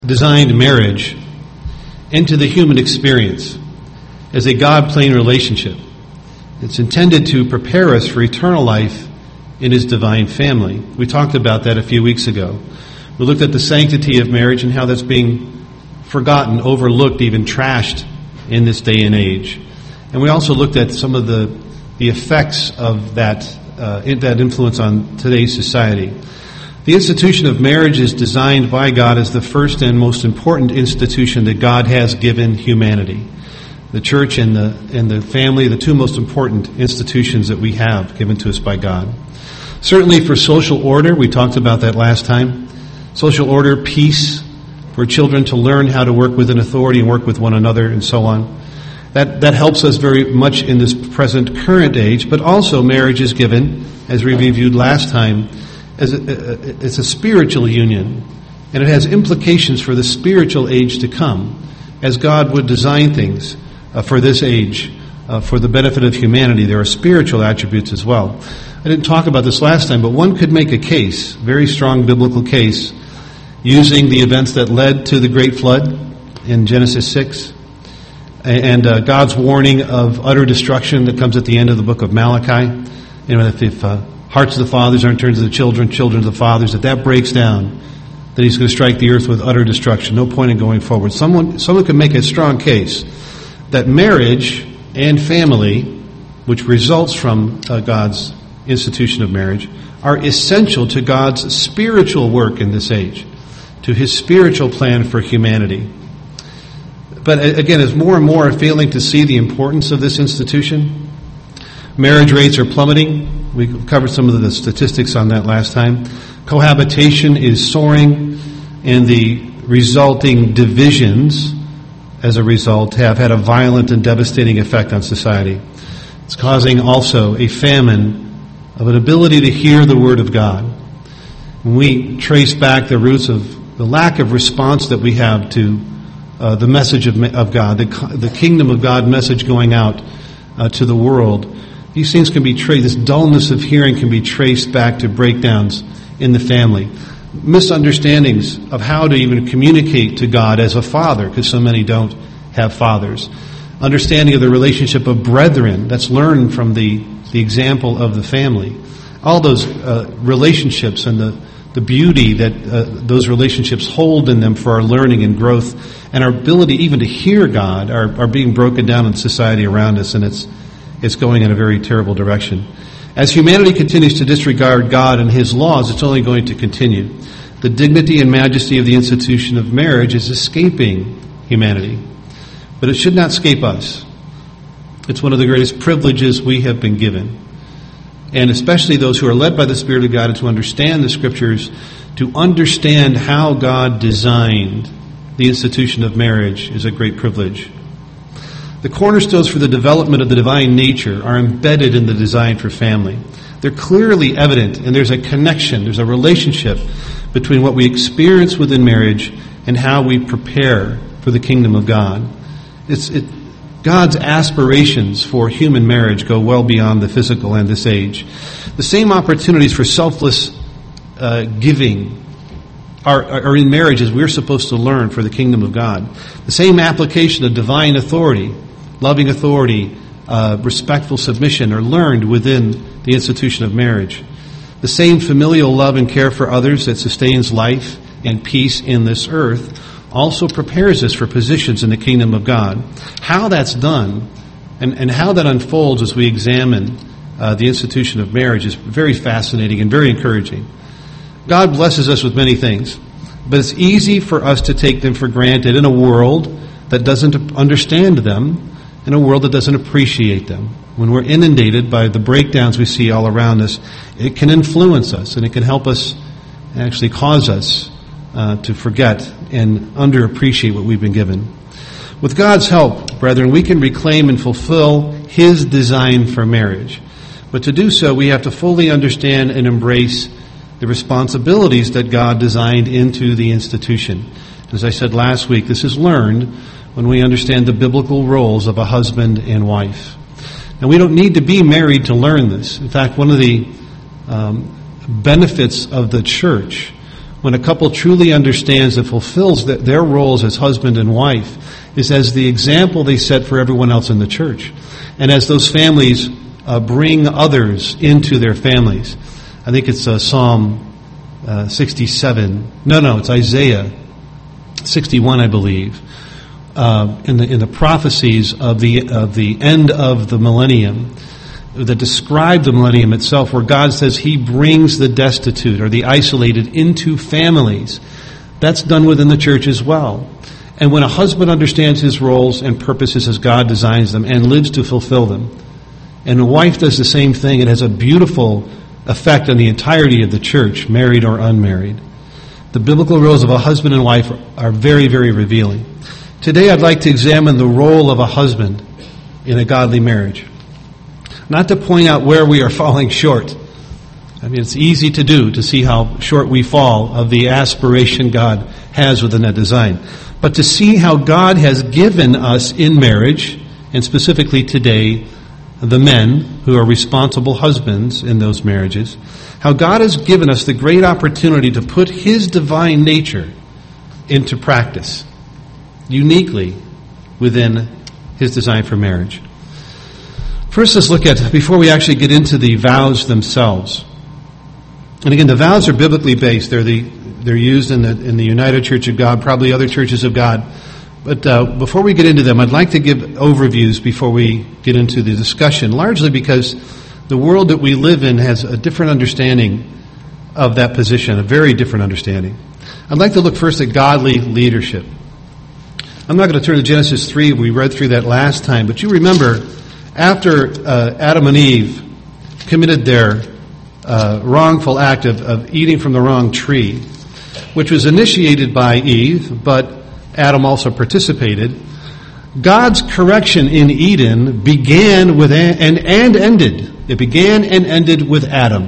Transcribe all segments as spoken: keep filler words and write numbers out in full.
designed marriage into the human experience as a God-plane relationship. It's intended to prepare us for eternal life in His divine family. We talked about that a few weeks ago. We looked at the sanctity of marriage and how that's being forgotten, overlooked, even trashed in this day and age. And we also looked at some of the, the effects of that, uh, that influence on today's society. The institution of marriage is designed by God as the first and most important institution that God has given humanity. The church and the and the family, the two most important institutions that we have given to us by God. Certainly for social order, we talked about that last time. Social order, peace, for children to learn how to work within authority and work with one another and so on. That that helps us very much in this present current age, but also marriage is given, as we reviewed last time, as a, it's a spiritual union, and it has implications for the spiritual age to come, as God would design things uh, for this age, uh, for the benefit of humanity. There are spiritual attributes as well. I didn't talk about this last time, but one could make a case, very strong biblical case, using the events that led to the great flood in Genesis six, and uh, God's warning of utter destruction that comes at the end of the book of Malachi. You know, if, if uh, hearts of the fathers aren't turned to the children, children to the fathers, if that breaks down, then He's going to strike the earth with utter destruction. No point in going forward. Someone, someone could make a strong case that marriage and family, which results from uh, God's institution of marriage, are essential to God's spiritual work in this age, to His spiritual plan for humanity. But again, as more and more are failing to see the importance of this institution, marriage rates are plummeting. We covered some of the statistics on that last time. Cohabitation is soaring, and the resulting divisions, as a result, have had a violent and devastating effect on society. It's causing also a famine of an ability to hear the Word of God. When we trace back the roots of the lack of response that we have to uh, the message of, of God, the, the kingdom of God message going out uh, to the world, these things can be traced, this dullness of hearing can be traced back to breakdowns in the family. Misunderstandings of how to even communicate to God as a father, because so many don't have fathers. Understanding of the relationship of brethren, that's learned from the, the example of the family. All those uh, relationships and the, the beauty that uh, those relationships hold in them for our learning and growth and our ability even to hear God are, are being broken down in society around us, and it's it's going in a very terrible direction. As humanity continues to disregard God and His laws, it's only going to continue. The dignity and majesty of the institution of marriage is escaping humanity, but it should not escape us. It's one of the greatest privileges we have been given. And especially those who are led by the Spirit of God and to understand the Scriptures, to understand how God designed the institution of marriage is a great privilege. The cornerstones for the development of the divine nature are embedded in the design for family. They're clearly evident, and there's a connection, there's a relationship between what we experience within marriage and how we prepare for the kingdom of God. It's it, God's aspirations for human marriage go well beyond the physical and this age. The same opportunities for selfless uh, giving are, are in marriage as we're supposed to learn for the kingdom of God. The same application of divine authority, loving authority, uh, respectful submission are learned within the institution of marriage. The same familial love and care for others that sustains life and peace in this earth also prepares us for positions in the kingdom of God. How that's done and, and how that unfolds as we examine uh, the institution of marriage is very fascinating and very encouraging. God blesses us with many things, but it's easy for us to take them for granted in a world that doesn't understand them, in a world that doesn't appreciate them. When we're inundated by the breakdowns we see all around us, it can influence us, and it can help us, actually cause us uh, to forget and underappreciate what we've been given. With God's help, brethren, we can reclaim and fulfill His design for marriage. But to do so, we have to fully understand and embrace the responsibilities that God designed into the institution. As I said last week, this is learned when we understand the biblical roles of a husband and wife. And we don't need to be married to learn this. In fact, one of the um, benefits of the church when a couple truly understands and fulfills the, their roles as husband and wife, is as the example they set for everyone else in the church. And as those families uh, bring others into their families. I think it's uh, Psalm uh, sixty-seven. No, no, it's Isaiah sixty-one, I believe. Uh, in the in the prophecies of the of the end of the millennium that describe the millennium itself, where God says He brings the destitute or the isolated into families. That's done within the church as well. And when a husband understands his roles and purposes as God designs them and lives to fulfill them, and a wife does the same thing, it has a beautiful effect on the entirety of the church, married or unmarried. The biblical roles of a husband and wife are very, very revealing. Today I'd like to examine the role of a husband in a godly marriage. Not to point out where we are falling short. I mean, it's easy to do, to see how short we fall of the aspiration God has within that design. But to see how God has given us in marriage, and specifically today, the men who are responsible husbands in those marriages, how God has given us the great opportunity to put His divine nature into practice, uniquely within His design for marriage. First, let's look at, before we actually get into the vows themselves. And again, the vows are biblically based. They're the they're used in the in the United Church of God, probably other churches of God. But uh, before we get into them, I'd like to give overviews before we get into the discussion, largely because the world that we live in has a different understanding of that position, a very different understanding. I'd like to look first at godly leadership. I'm not going to turn to Genesis three. We read through that last time. But you remember, after uh, Adam and Eve committed their uh, wrongful act of, of eating from the wrong tree, which was initiated by Eve, but Adam also participated, God's correction in Eden began with and, and ended. It began and ended with Adam.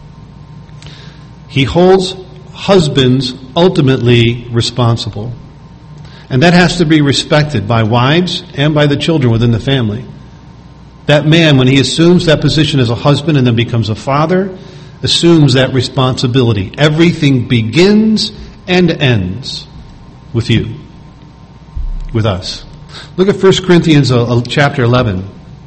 He holds husbands ultimately responsible. And that has to be respected by wives and by the children within the family. That man, when he assumes that position as a husband and then becomes a father, assumes that responsibility. Everything begins and ends with you, with us. Look at First Corinthians chapter eleven.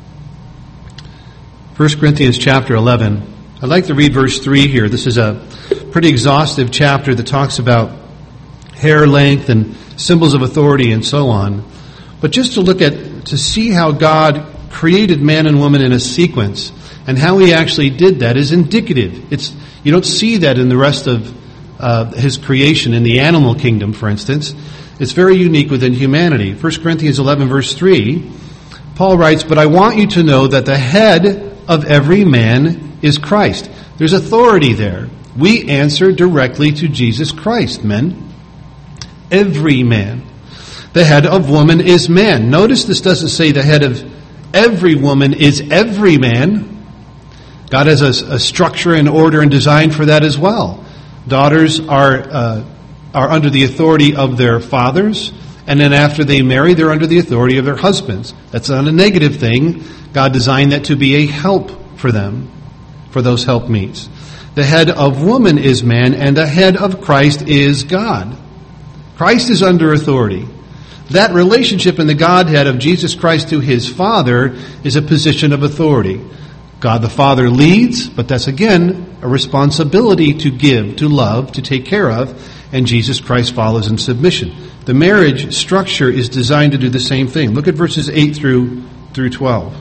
First Corinthians chapter eleven. I'd like to read verse three here. This is a pretty exhaustive chapter that talks about hair length and symbols of authority and so on. But just to look at, to see how God created man and woman in a sequence and how He actually did that is indicative. It's you don't see that in the rest of uh, His creation, in the animal kingdom, for instance. It's very unique within humanity. First Corinthians eleven, verse three, Paul writes, "But I want you to know that the head of every man is Christ." There's authority there. We answer directly to Jesus Christ, men. Every man. The head of woman is man. Notice this doesn't say the head of every woman is every man. God has a, a structure and order and design for that as well. Daughters are uh, are under the authority of their fathers, and then after they marry, they're under the authority of their husbands. That's not a negative thing. God designed that to be a help for them, for those helpmeets. The head of woman is man, and the head of Christ is God. Christ is under authority. That relationship in the Godhead of Jesus Christ to His Father is a position of authority. God the Father leads, but that's again a responsibility to give, to love, to take care of, and Jesus Christ follows in submission. The marriage structure is designed to do the same thing. Look at verses eight through through twelve.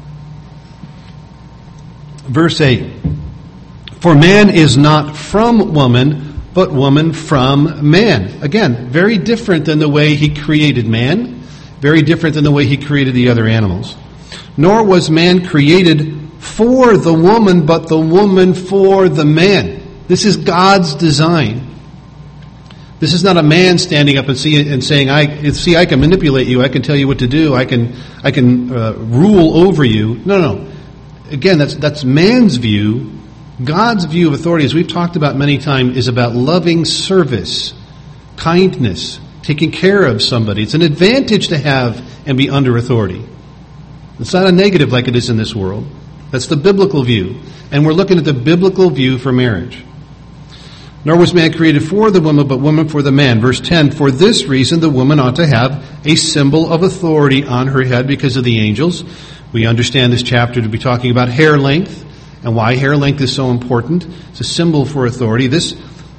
Verse eight. "For man is not from woman, but woman from man." Again, very different than the way He created man, very different than the way He created the other animals. "Nor was man created for the woman, but the woman for the man." This is God's design. This is not a man standing up and, see, and saying, "I see, I can manipulate you. I can tell you what to do. I can, I can uh, rule over you." No, no. Again, that's that's man's view. God's view of authority, as we've talked about many times, is about loving service, kindness, taking care of somebody. It's an advantage to have and be under authority. It's not a negative like it is in this world. That's the biblical view. And we're looking at the biblical view for marriage. Nor was man created for the woman, but woman for the man. Verse ten, for this reason the woman ought to have a symbol of authority on her head because of the angels. We understand this chapter to be talking about hair length and why hair length is so important. It's a symbol for authority. This,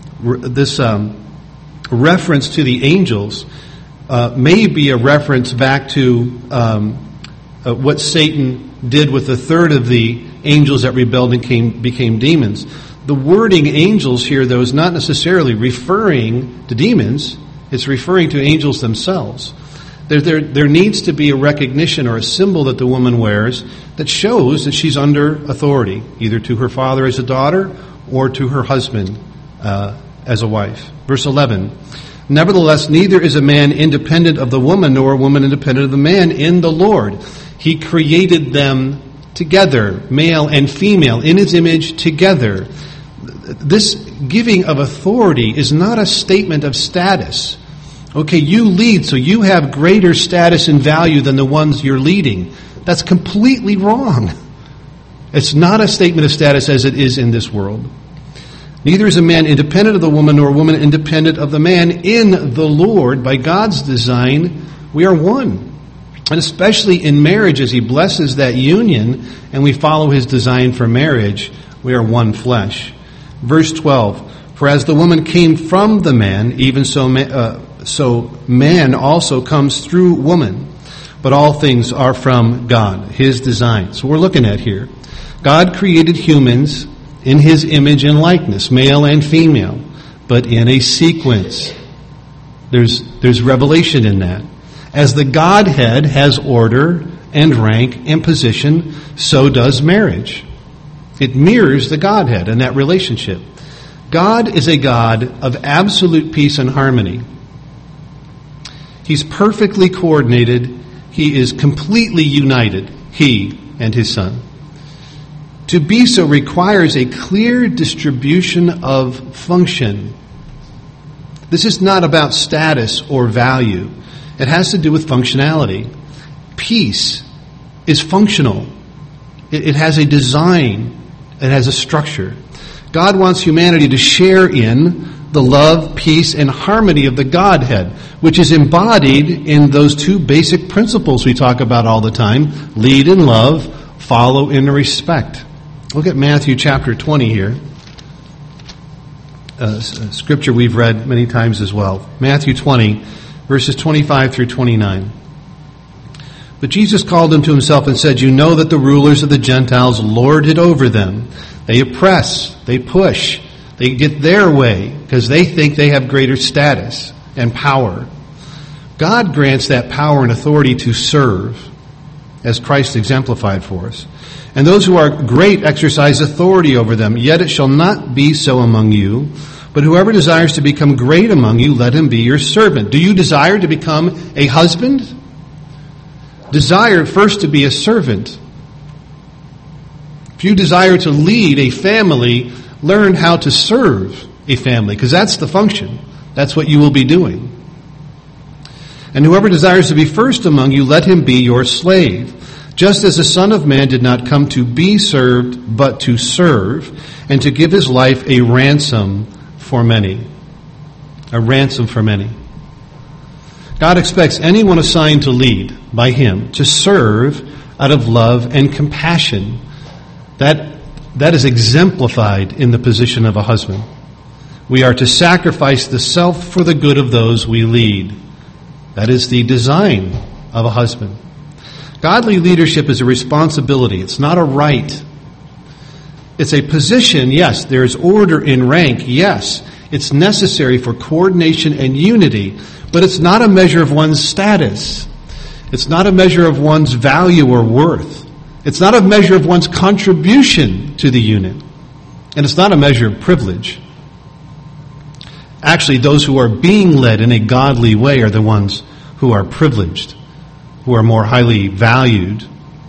this um, reference to the angels uh, may be a reference back to um, uh, what Satan did with a third of the angels that rebelled and came, became demons. The wording angels here, though, is not necessarily referring to demons. It's referring to angels themselves. There, there, there needs to be a recognition or a symbol that the woman wears that shows that she's under authority, either to her father as a daughter or to her husband uh, as a wife. Verse eleven, nevertheless, neither is a man independent of the woman, nor a woman independent of the man in the Lord. He created them together, male and female, in his image together. This giving of authority is not a statement of status. Okay, you lead, so you have greater status and value than the ones you're leading. That's completely wrong. It's not a statement of status as it is in this world. Neither is a man independent of the woman, nor a woman independent of the man. In the Lord, by God's design, we are one. And especially in marriage, as He blesses that union and we follow His design for marriage, we are one flesh. Verse twelve, for as the woman came from the man, even so, uh, so man also comes through woman. But all things are from God, His design. So we're looking at here. God created humans in His image and likeness, male and female, but in a sequence. There's, there's revelation in that. As the Godhead has order and rank and position, so does marriage. It mirrors the Godhead and that relationship. God is a God of absolute peace and harmony. He's perfectly coordinated. He is completely united, He and His Son. To be so requires a clear distribution of function. This is not about status or value. It has to do with functionality. Peace is functional. It, it has a design. It has a structure. God wants humanity to share in the love, peace, and harmony of the Godhead, which is embodied in those two basic principles we talk about all the time: lead in love, follow in respect. Look at Matthew chapter twenty here. Uh, scripture we've read many times as well. Matthew twenty, verses twenty-five through twenty-nine. But Jesus called them to Himself and said, you know that the rulers of the Gentiles lord it over them. They oppress, they push, they get their way because they think they have greater status and power. God grants that power and authority to serve, as Christ exemplified for us. And those who are great exercise authority over them. Yet it shall not be so among you. But whoever desires to become great among you, let him be your servant. Do you desire to become a husband? Desire first to be a servant. If you desire to lead a family, learn how to serve a family, because that's the function. That's what you will be doing. And whoever desires to be first among you, let him be your slave. Just as the Son of Man did not come to be served, but to serve, and to give His life a ransom for many. A ransom for many. God expects anyone assigned to lead by Him to serve out of love and compassion. That, that is exemplified in the position of a husband. We are to sacrifice the self for the good of those we lead. That is the design of a husband. Godly leadership is a responsibility. It's not a right. It's a position, yes. There's order in rank, yes. It's necessary for coordination and unity, but it's not a measure of one's status. It's not a measure of one's value or worth. It's not a measure of one's contribution to the unit. And it's not a measure of privilege. Actually, those who are being led in a godly way are the ones who are privileged, who are more highly valued.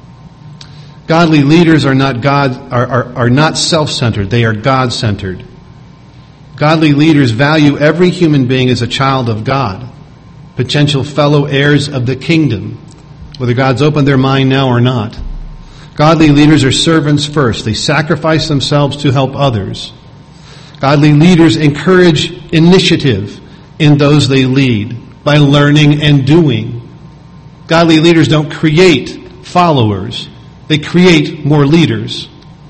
Godly leaders are not God are, are, are not self-centered. They are God-centered. Godly leaders value every human being as a child of God, potential fellow heirs of the kingdom, whether God's opened their mind now or not. Godly leaders are servants first. They sacrifice themselves to help others. Godly leaders encourage initiative in those they lead by learning and doing. Godly leaders don't create followers. They create more leaders.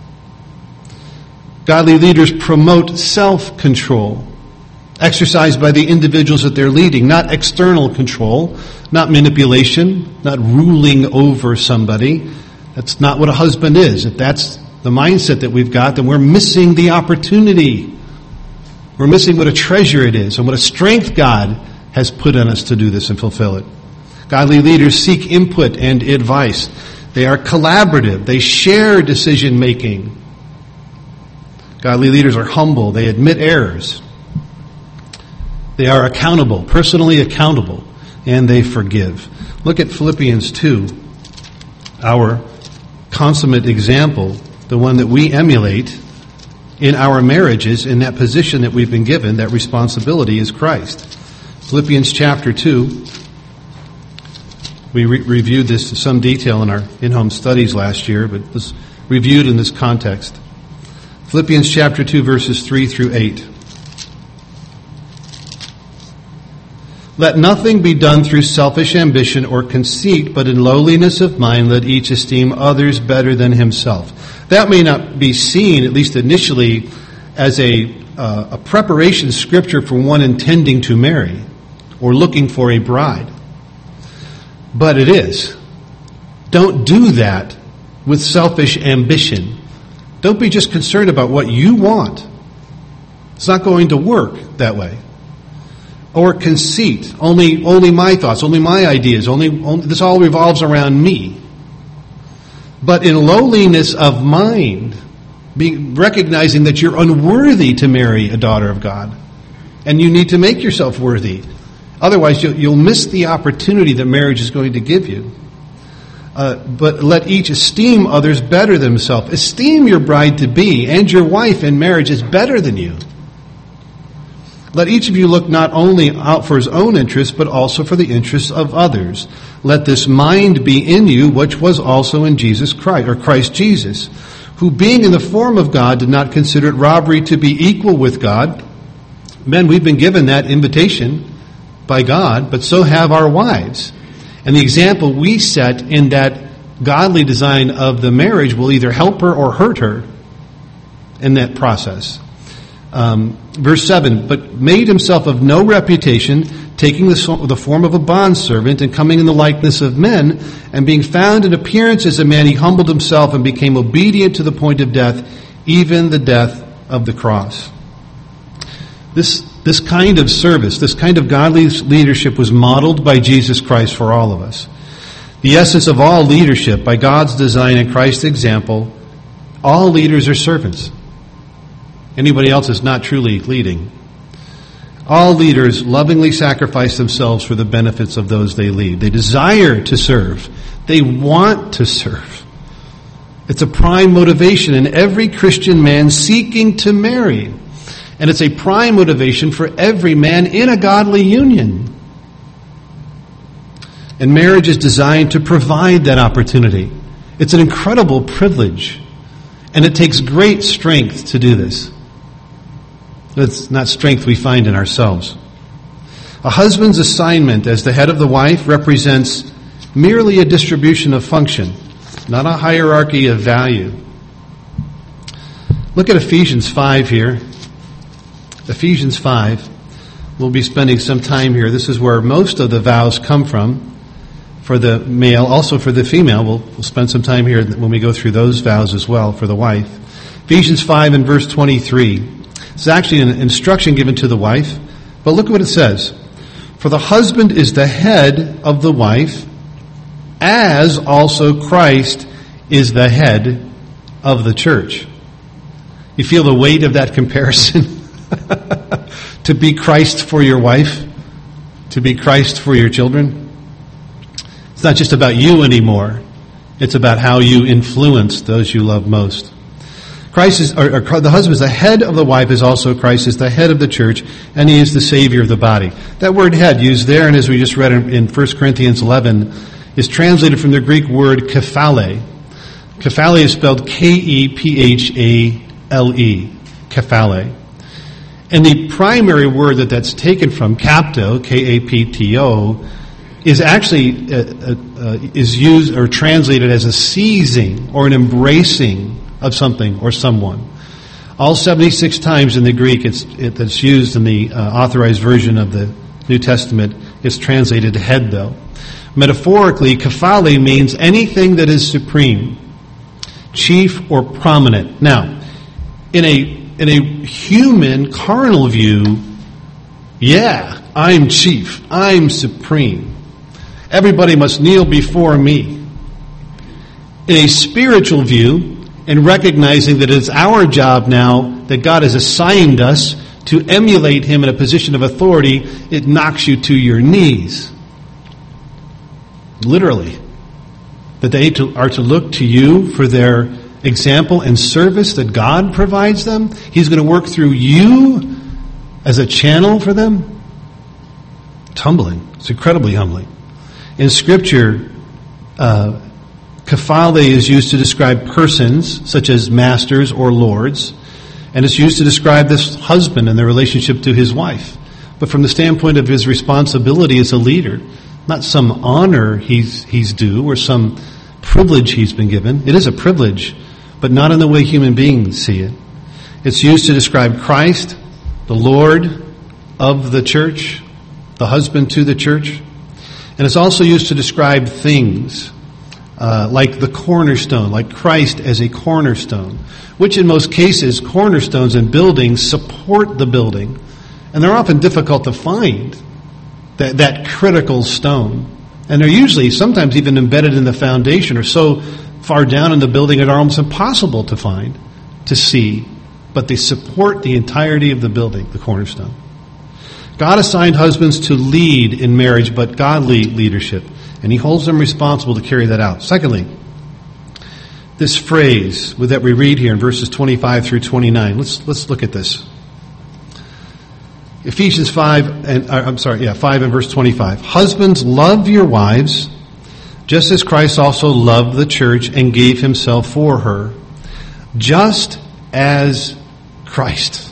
Godly leaders promote self-control, exercised by the individuals that they're leading, not external control, not manipulation, not ruling over somebody. That's not what a husband is. If that's the mindset that we've got, then we're missing the opportunity. We're missing what a treasure it is and what a strength God has put in us to do this and fulfill it. Godly leaders seek input and advice. They are collaborative. They share decision making. Godly leaders are humble. They admit errors. They are accountable, personally accountable, and they forgive. Look at Philippians two, our consummate example, the one that we emulate in our marriages, in that position that we've been given. That responsibility is Christ. Philippians chapter two. We re- reviewed this in some detail in our in-home studies last year, but it was reviewed in this context. Philippians chapter two, verses three through eight. Let nothing be done through selfish ambition or conceit, but in lowliness of mind let each esteem others better than himself. That may not be seen, at least initially, as a, uh, a preparation scripture for one intending to marry or looking for a bride. But it is. Don't do that with selfish ambition. Don't be just concerned about what you want. It's not going to work that way. Or conceit. Only, only my thoughts, only my ideas, only, only this all revolves around me. But in lowliness of mind, being, recognizing that you're unworthy to marry a daughter of God. And you need to make yourself worthy. Otherwise, you'll, you'll miss the opportunity that marriage is going to give you. Uh, but let each esteem others better than himself. Esteem your bride-to-be and your wife in marriage as better than you. Let each of you look not only out for his own interests, but also for the interests of others. Let this mind be in you, which was also in Jesus Christ, or Christ Jesus, who being in the form of God did not consider it robbery to be equal with God. Men, we've been given that invitation by God, but so have our wives. And the example we set in that godly design of the marriage will either help her or hurt her in that process. Um, verse seven, but made himself of no reputation, taking the, the form of a bondservant and coming in the likeness of men, and being found in appearance as a man, he humbled himself and became obedient to the point of death, even the death of the cross. This, this kind of service, this kind of godly leadership was modeled by Jesus Christ for all of us. The essence of all leadership, by God's design and Christ's example, all leaders are servants. Anybody else is not truly leading. All leaders lovingly sacrifice themselves for the benefits of those they lead. They desire to serve. They want to serve. It's a prime motivation in every Christian man seeking to marry. And it's a prime motivation for every man in a godly union. And marriage is designed to provide that opportunity. It's an incredible privilege. And it takes great strength to do this. It's not strength we find in ourselves. A husband's assignment as the head of the wife represents merely a distribution of function, not a hierarchy of value. Look at Ephesians five here. Ephesians five. We'll be spending some time here. This is where most of the vows come from for the male, also for the female. We'll, we'll spend some time here when we go through those vows as well for the wife. Ephesians five and verse twenty-three. It's actually an instruction given to the wife. But look at what it says. For the husband is the head of the wife, as also Christ is the head of the church. You feel the weight of that comparison? To be Christ for your wife, to be Christ for your children. It's not just about you anymore. It's about how you influence those you love most. Christ is, or, or the husband is the head of the wife, as also Christ is the head of the church, and he is the Savior of the body. That word head used there, and as we just read in, in First Corinthians eleven, is translated from the Greek word kephale. Kephale is spelled K E P H A L E. Kephale. And the primary word that that's taken from, kapto, K A P T O, is actually uh, uh, uh, is used or translated as a seizing or an embracing of something or someone. All seventy-six times in the Greek it's it, that's used in the uh, authorized version of the New Testament is translated head, though. Metaphorically, kephale means anything that is supreme, chief, or prominent. Now, in a in a human carnal view, yeah, I'm chief, I'm supreme. Everybody must kneel before me. In a spiritual view, and recognizing that it's our job now that God has assigned us to emulate Him in a position of authority, it knocks you to your knees. Literally. That they to, are to look to you for their example and service that God provides them. He's going to work through you as a channel for them. It's humbling. It's incredibly humbling. In Scripture, uh, kephale is used to describe persons, such as masters or lords, and it's used to describe this husband and their relationship to his wife. But from the standpoint of his responsibility as a leader, not some honor he's he's due or some privilege he's been given. It is a privilege, but not in the way human beings see it. It's used to describe Christ, the Lord of the church, the husband to the church. And it's also used to describe things uh, like the cornerstone, like Christ as a cornerstone, which in most cases, cornerstones and buildings support the building. And they're often difficult to find, that, that critical stone. And they're usually sometimes even embedded in the foundation or so far down in the building it are almost impossible to find, to see. But they support the entirety of the building, the cornerstone. God assigned husbands to lead in marriage, but godly leadership. And He holds them responsible to carry that out. Secondly, this phrase that we read here in verses twenty-five through twenty-nine. Let's let's look at this. Ephesians five and uh, I'm sorry, yeah, five and verse twenty-five. Husbands, love your wives, just as Christ also loved the church and gave Himself for her, just as Christ.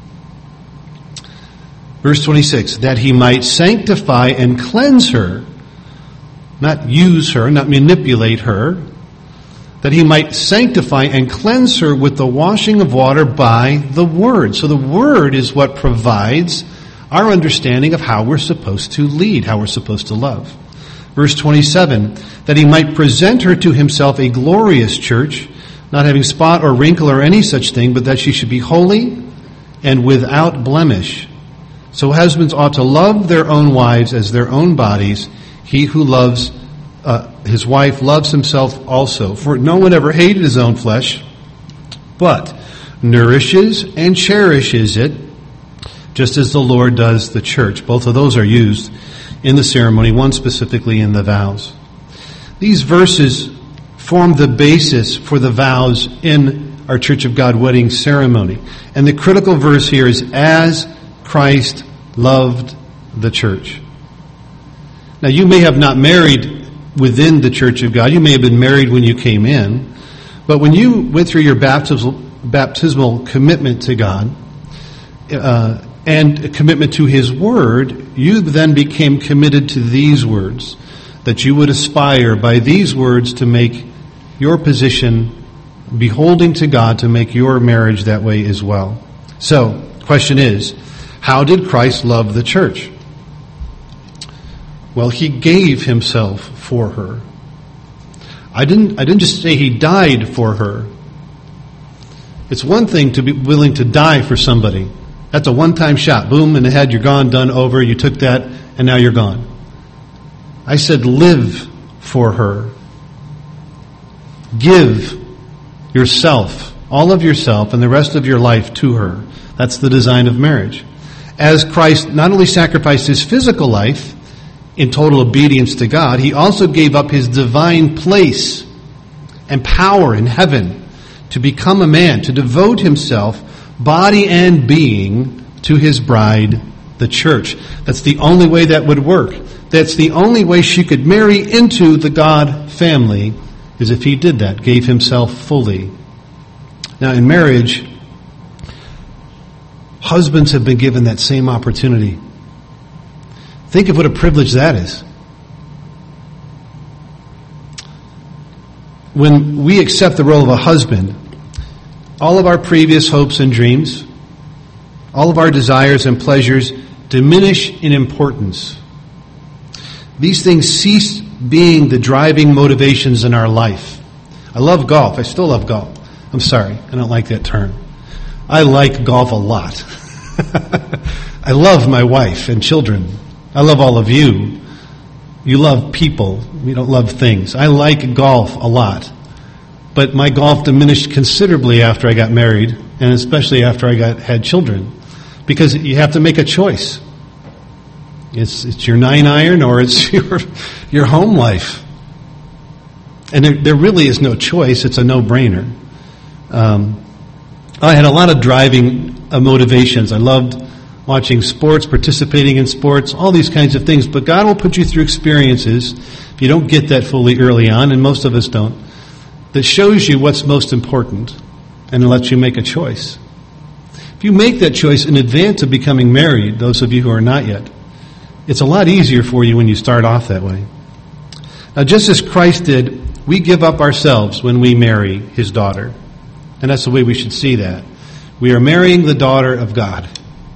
Verse twenty-six, that He might sanctify and cleanse her, not use her, not manipulate her, that He might sanctify and cleanse her with the washing of water by the Word. So the Word is what provides our understanding of how we're supposed to lead, how we're supposed to love. Verse twenty-seven, that He might present her to Himself a glorious church, not having spot or wrinkle or any such thing, but that she should be holy and without blemish. So husbands ought to love their own wives as their own bodies. He who loves uh, his wife loves himself also. For no one ever hated his own flesh, but nourishes and cherishes it, just as the Lord does the church. Both of those are used in the ceremony, one specifically in the vows. These verses form the basis for the vows in our Church of God wedding ceremony. And the critical verse here is, as Christ loved the church. Now, you may have not married within the Church of God. You may have been married when you came in. But when you went through your baptismal, baptismal commitment to God uh, and a commitment to His Word, you then became committed to these words, that you would aspire by these words to make your position beholding to God, to make your marriage that way as well. So, the question is, how did Christ love the church? Well, He gave Himself for her. I didn't, I didn't just say He died for her. It's one thing to be willing to die for somebody. That's a one-time shot. Boom, in the head, you're gone, done, over. You took that, and now you're gone. I said live for her. Give yourself, all of yourself, and the rest of your life to her. That's the design of marriage. As Christ not only sacrificed His physical life in total obedience to God, He also gave up His divine place and power in heaven to become a man, to devote Himself, body and being, to His bride, the church. That's the only way that would work. That's the only way she could marry into the God family, is if He did that, gave Himself fully. Now, in marriage, husbands have been given that same opportunity. Think of what a privilege that is. When we accept the role of a husband, all of our previous hopes and dreams, all of our desires and pleasures diminish in importance. These things cease being the driving motivations in our life. I love golf. I still love golf. I'm sorry, I don't like that term. I like golf a lot. I love my wife and children. I love all of you. You love people. You don't love things. I like golf a lot. But my golf diminished considerably after I got married, and especially after I got had children. Because you have to make a choice. It's it's your nine iron or it's your your home life. And there, there really is no choice. It's a no-brainer. Um, I had a lot of driving uh, motivations. I loved watching sports, participating in sports, all these kinds of things. But God will put you through experiences, if you don't get that fully early on, and most of us don't, that shows you what's most important and lets you make a choice. If you make that choice in advance of becoming married, those of you who are not yet, it's a lot easier for you when you start off that way. Now, just as Christ did, we give up ourselves when we marry his daughter. And that's the way we should see that. We are marrying the daughter of God.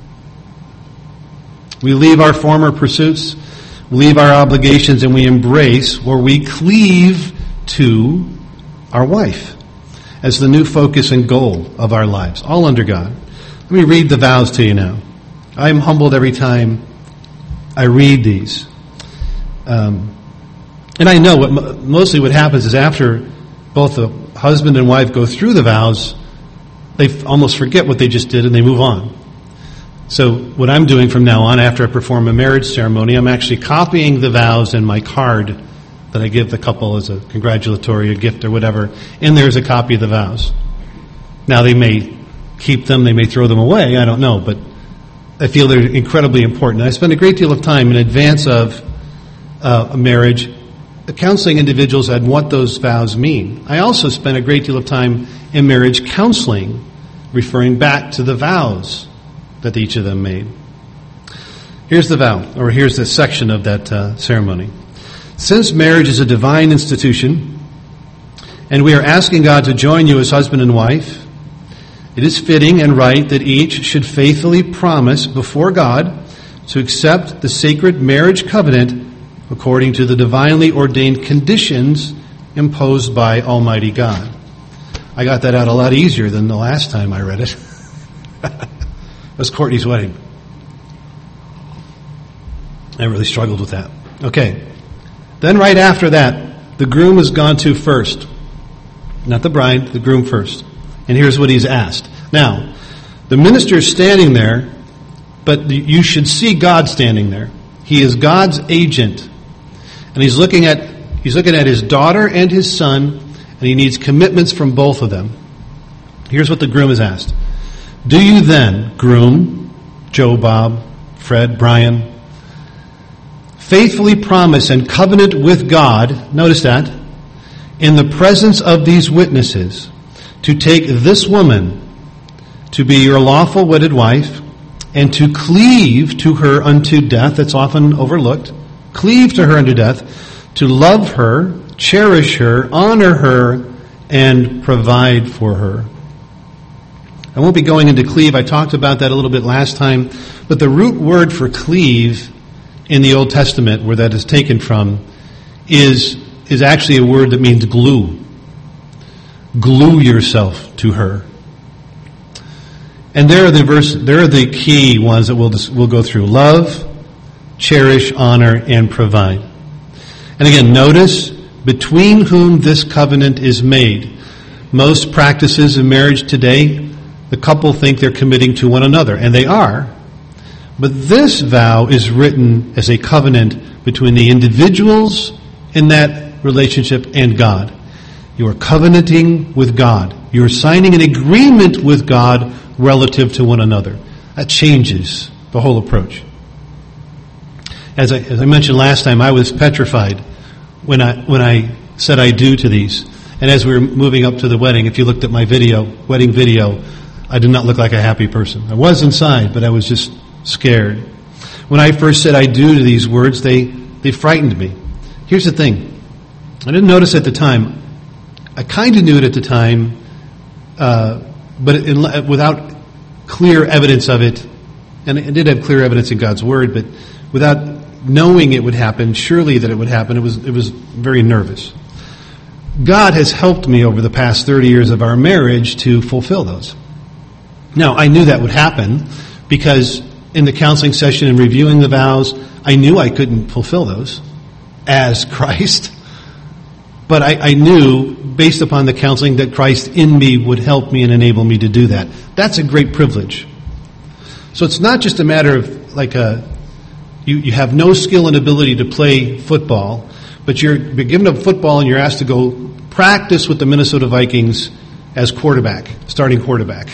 We leave our former pursuits, we leave our obligations, and we embrace or we cleave to our wife as the new focus and goal of our lives, all under God. Let me read the vows to you now. I am humbled every time I read these. Um, and I know what mostly what happens is after both the husband and wife go through the vows, they almost forget what they just did and they move on. So what I'm doing from now on, after I perform a marriage ceremony, I'm actually copying the vows in my card that I give the couple as a congratulatory, a gift or whatever, and there's a copy of the vows. Now they may keep them, they may throw them away, I don't know, but I feel they're incredibly important. I spend a great deal of time in advance of uh, a marriage counseling individuals on what those vows mean. I also spend a great deal of time in marriage counseling, referring back to the vows that each of them made. Here's the vow, or here's the section of that uh, ceremony. Since marriage is a divine institution, and we are asking God to join you as husband and wife, it is fitting and right that each should faithfully promise before God to accept the sacred marriage covenant according to the divinely ordained conditions imposed by Almighty God. I got that out a lot easier than the last time I read it. That's Courtney's wedding. I really struggled with that. Okay. Then right after that, the groom is gone to first. Not the bride, the groom first. And here's what he's asked. Now, the minister is standing there, but you should see God standing there. He is God's agent. And he's looking at he's looking at his daughter and his son, and he needs commitments from both of them. Here's what the groom is asked. Do you then, groom, Joe, Bob, Fred, Brian, faithfully promise and covenant with God, notice that, in the presence of these witnesses, to take this woman to be your lawful wedded wife, and to cleave to her unto death, that's often overlooked, cleave to her unto death, to love her, cherish her, honor her, and provide for her. I won't be going into cleave. I talked about that a little bit last time. But the root word for cleave in the Old Testament, where that is taken from, is, is actually a word that means glue. Glue yourself to her. And there are the verse, there are the key ones that we'll, we'll go through. Love, cherish, honor, and provide. And again, notice between whom this covenant is made. Most practices in marriage today, the couple think they're committing to one another, and they are. But this vow is written as a covenant between the individuals in that relationship and God. You are covenanting with God. You are signing an agreement with God relative to one another. That changes the whole approach. As I, as I mentioned last time, I was petrified when I when I said I do to these. And as we were moving up to the wedding, if you looked at my video, wedding video, I did not look like a happy person. I was inside, but I was just scared. When I first said I do to these words, they, they frightened me. Here's the thing. I didn't notice at the time. I kind of knew it at the time, uh, but in, without clear evidence of it, and it did have clear evidence in God's Word, but without knowing it would happen, surely that it would happen, it was it was very nervous. God has helped me over the past thirty years of our marriage to fulfill those. Now, I knew that would happen because in the counseling session and reviewing the vows, I knew I couldn't fulfill those as Christ. But I, I knew, based upon the counseling, that Christ in me would help me and enable me to do that. That's a great privilege. So it's not just a matter of like a, you, you have no skill and ability to play football, but you're given a football and you're asked to go practice with the Minnesota Vikings as quarterback, starting quarterback.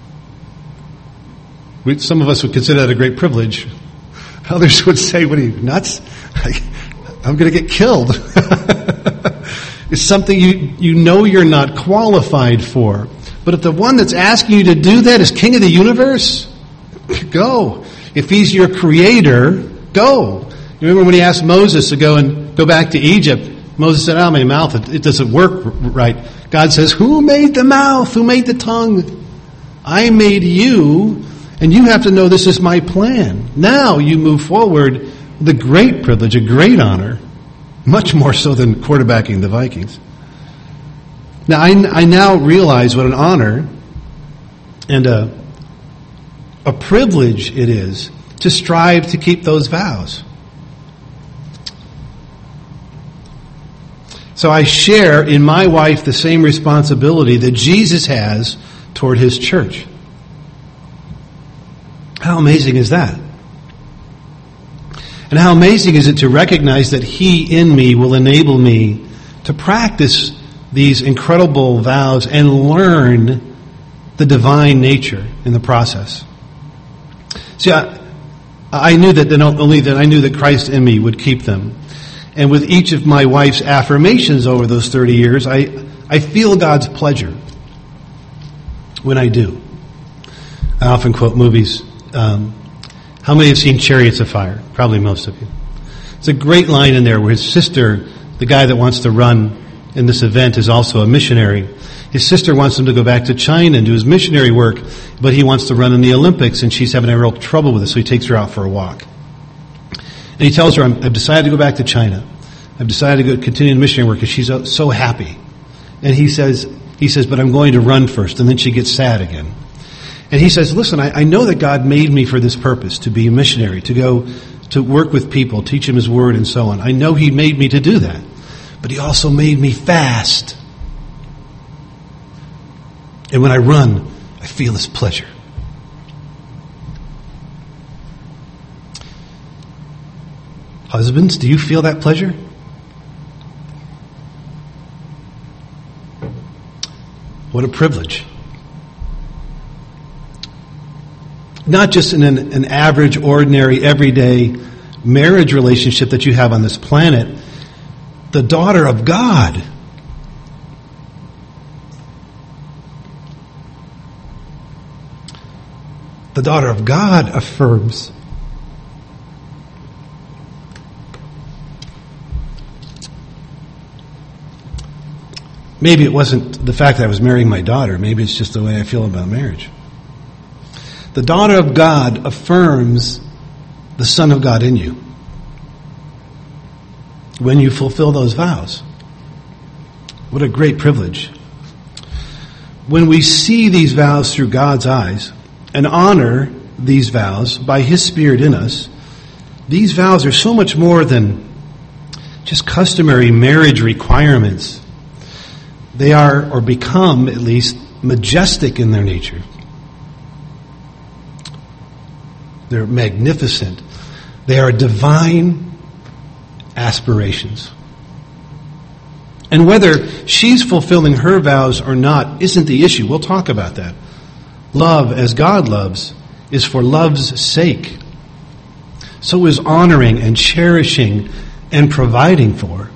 We, some of us would consider that a great privilege. Others would say, what are you, nuts? I'm going to get killed. It's something you, you know you're not qualified for. But if the one that's asking you to do that is King of the universe, go. If he's your creator, go. You remember when he asked Moses to go and go back to Egypt? Moses said, oh, my mouth, it, it doesn't work right. God says, who made the mouth? Who made the tongue? I made you, and you have to know this is my plan. Now you move forward with a great privilege, a great honor, much more so than quarterbacking the Vikings. Now, I, I now realize what an honor and a, a privilege it is to strive to keep those vows. So I share in my wife the same responsibility that Jesus has toward his church. How amazing is that? And how amazing is it to recognize that he in me will enable me to practice these incredible vows and learn the divine nature in the process. See, I, I knew that not only that I knew that Christ in me would keep them. And with each of my wife's affirmations over those thirty years, I, I feel God's pleasure when I do. I often quote movies. Um, how many have seen Chariots of Fire? Probably most of you. It's a great line in there where his sister, the guy that wants to run in this event, is also a missionary. His sister wants him to go back to China and do his missionary work, but he wants to run in the Olympics, and she's having a real trouble with it, so he takes her out for a walk. And he tells her, I've decided to go back to China. I've decided to go continue the missionary work because she's so happy. And he says, he says, but I'm going to run first. And then she gets sad again. And he says, listen, I, I know that God made me for this purpose, to be a missionary, to go to work with people, teach him his word and so on. I know he made me to do that. But he also made me fast. And when I run, I feel his pleasure. Husbands, do you feel that pleasure? What a privilege. Not just in an, an average, ordinary, everyday marriage relationship that you have on this planet. The daughter of God. The daughter of God affirms. Maybe it wasn't the fact that I was marrying my daughter. Maybe it's just the way I feel about marriage. The daughter of God affirms the Son of God in you when you fulfill those vows. What a great privilege. When we see these vows through God's eyes and honor these vows by his Spirit in us, these vows are so much more than just customary marriage requirements. They are, or become at least, majestic in their nature. They're magnificent. They are divine aspirations. And whether she's fulfilling her vows or not isn't the issue. We'll talk about that. Love, as God loves, is for love's sake. So is honoring and cherishing and providing for.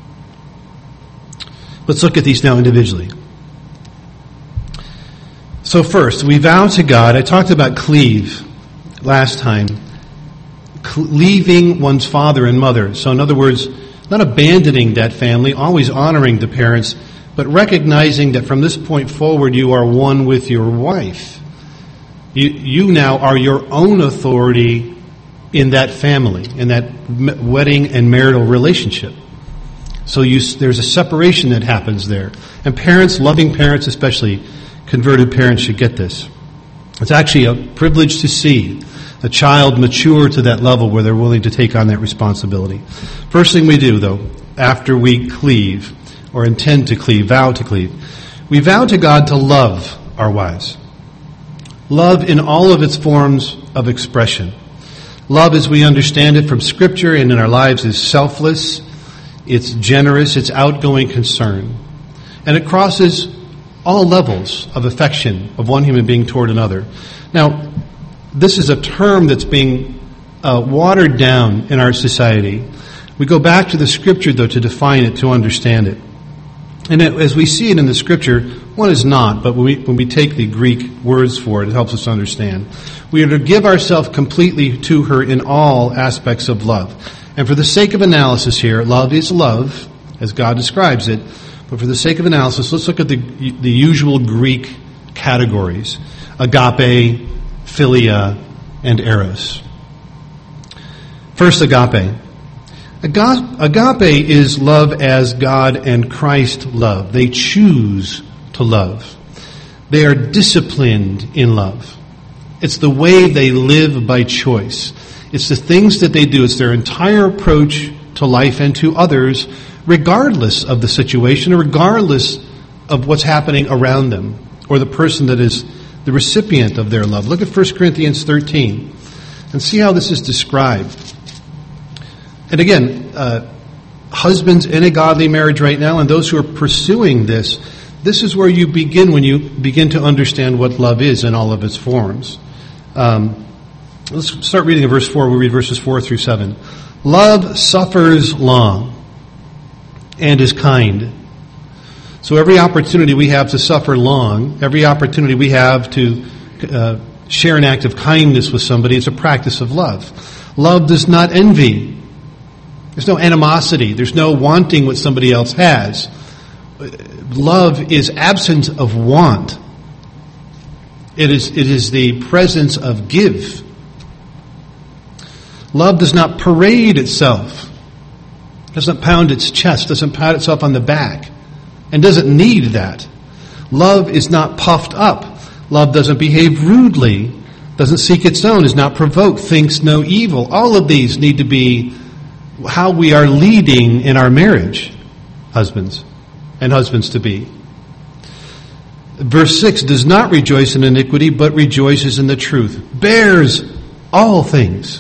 Let's look at these now individually. So first, we vow to God. I talked about cleave last time. Leaving one's father and mother. So in other words, not abandoning that family, always honoring the parents, but recognizing that from this point forward you are one with your wife. You, you now are your own authority in that family, in that wedding and marital relationship. So you, there's a separation that happens there. And parents, loving parents especially, converted parents should get this. It's actually a privilege to see a child mature to that level where they're willing to take on that responsibility. First thing we do, though, after we cleave, or intend to cleave, vow to cleave, we vow to God to love our wives. Love in all of its forms of expression. Love as we understand it from Scripture and in our lives is selfless, it's generous, it's outgoing concern. And it crosses all levels of affection of one human being toward another. Now, this is a term that's being uh, watered down in our society. We go back to the Scripture, though, to define it, to understand it. And it, as we see it in the Scripture, one is not, but when we, when we take the Greek words for it, it helps us understand. We are to give ourselves completely to her in all aspects of love. And for the sake of analysis here, love is love, as God describes it. But for the sake of analysis, let's look at the, the usual Greek categories. Agape, philia, and eros. First, agape. Agape is love as God and Christ love. They choose to love. They are disciplined in love. It's the way they live by choice. It's the things that they do. It's their entire approach to life and to others, regardless of the situation, or regardless of what's happening around them, or the person that is the recipient of their love. Look at First Corinthians thirteen and see how this is described. And again, uh, husbands in a godly marriage right now, and those who are pursuing this, this is where you begin when you begin to understand what love is in all of its forms. Um, let's start reading in verse four. We'll read verses four through seven. Love suffers long and is kind. So every opportunity we have to suffer long, every opportunity we have to uh, share an act of kindness with somebody, is a practice of love. Love does not envy. There's no animosity. There's no wanting what somebody else has. Love is absence of want. It is, it is the presence of give. Love does not parade itself, doesn't pound its chest, doesn't pat itself on the back, and doesn't need that. Love is not puffed up. Love doesn't behave rudely, doesn't seek its own, is not provoked, thinks no evil. All of these need to be how we are leading in our marriage, husbands and husbands to be. Verse six, does not rejoice in iniquity, but rejoices in the truth, bears all things,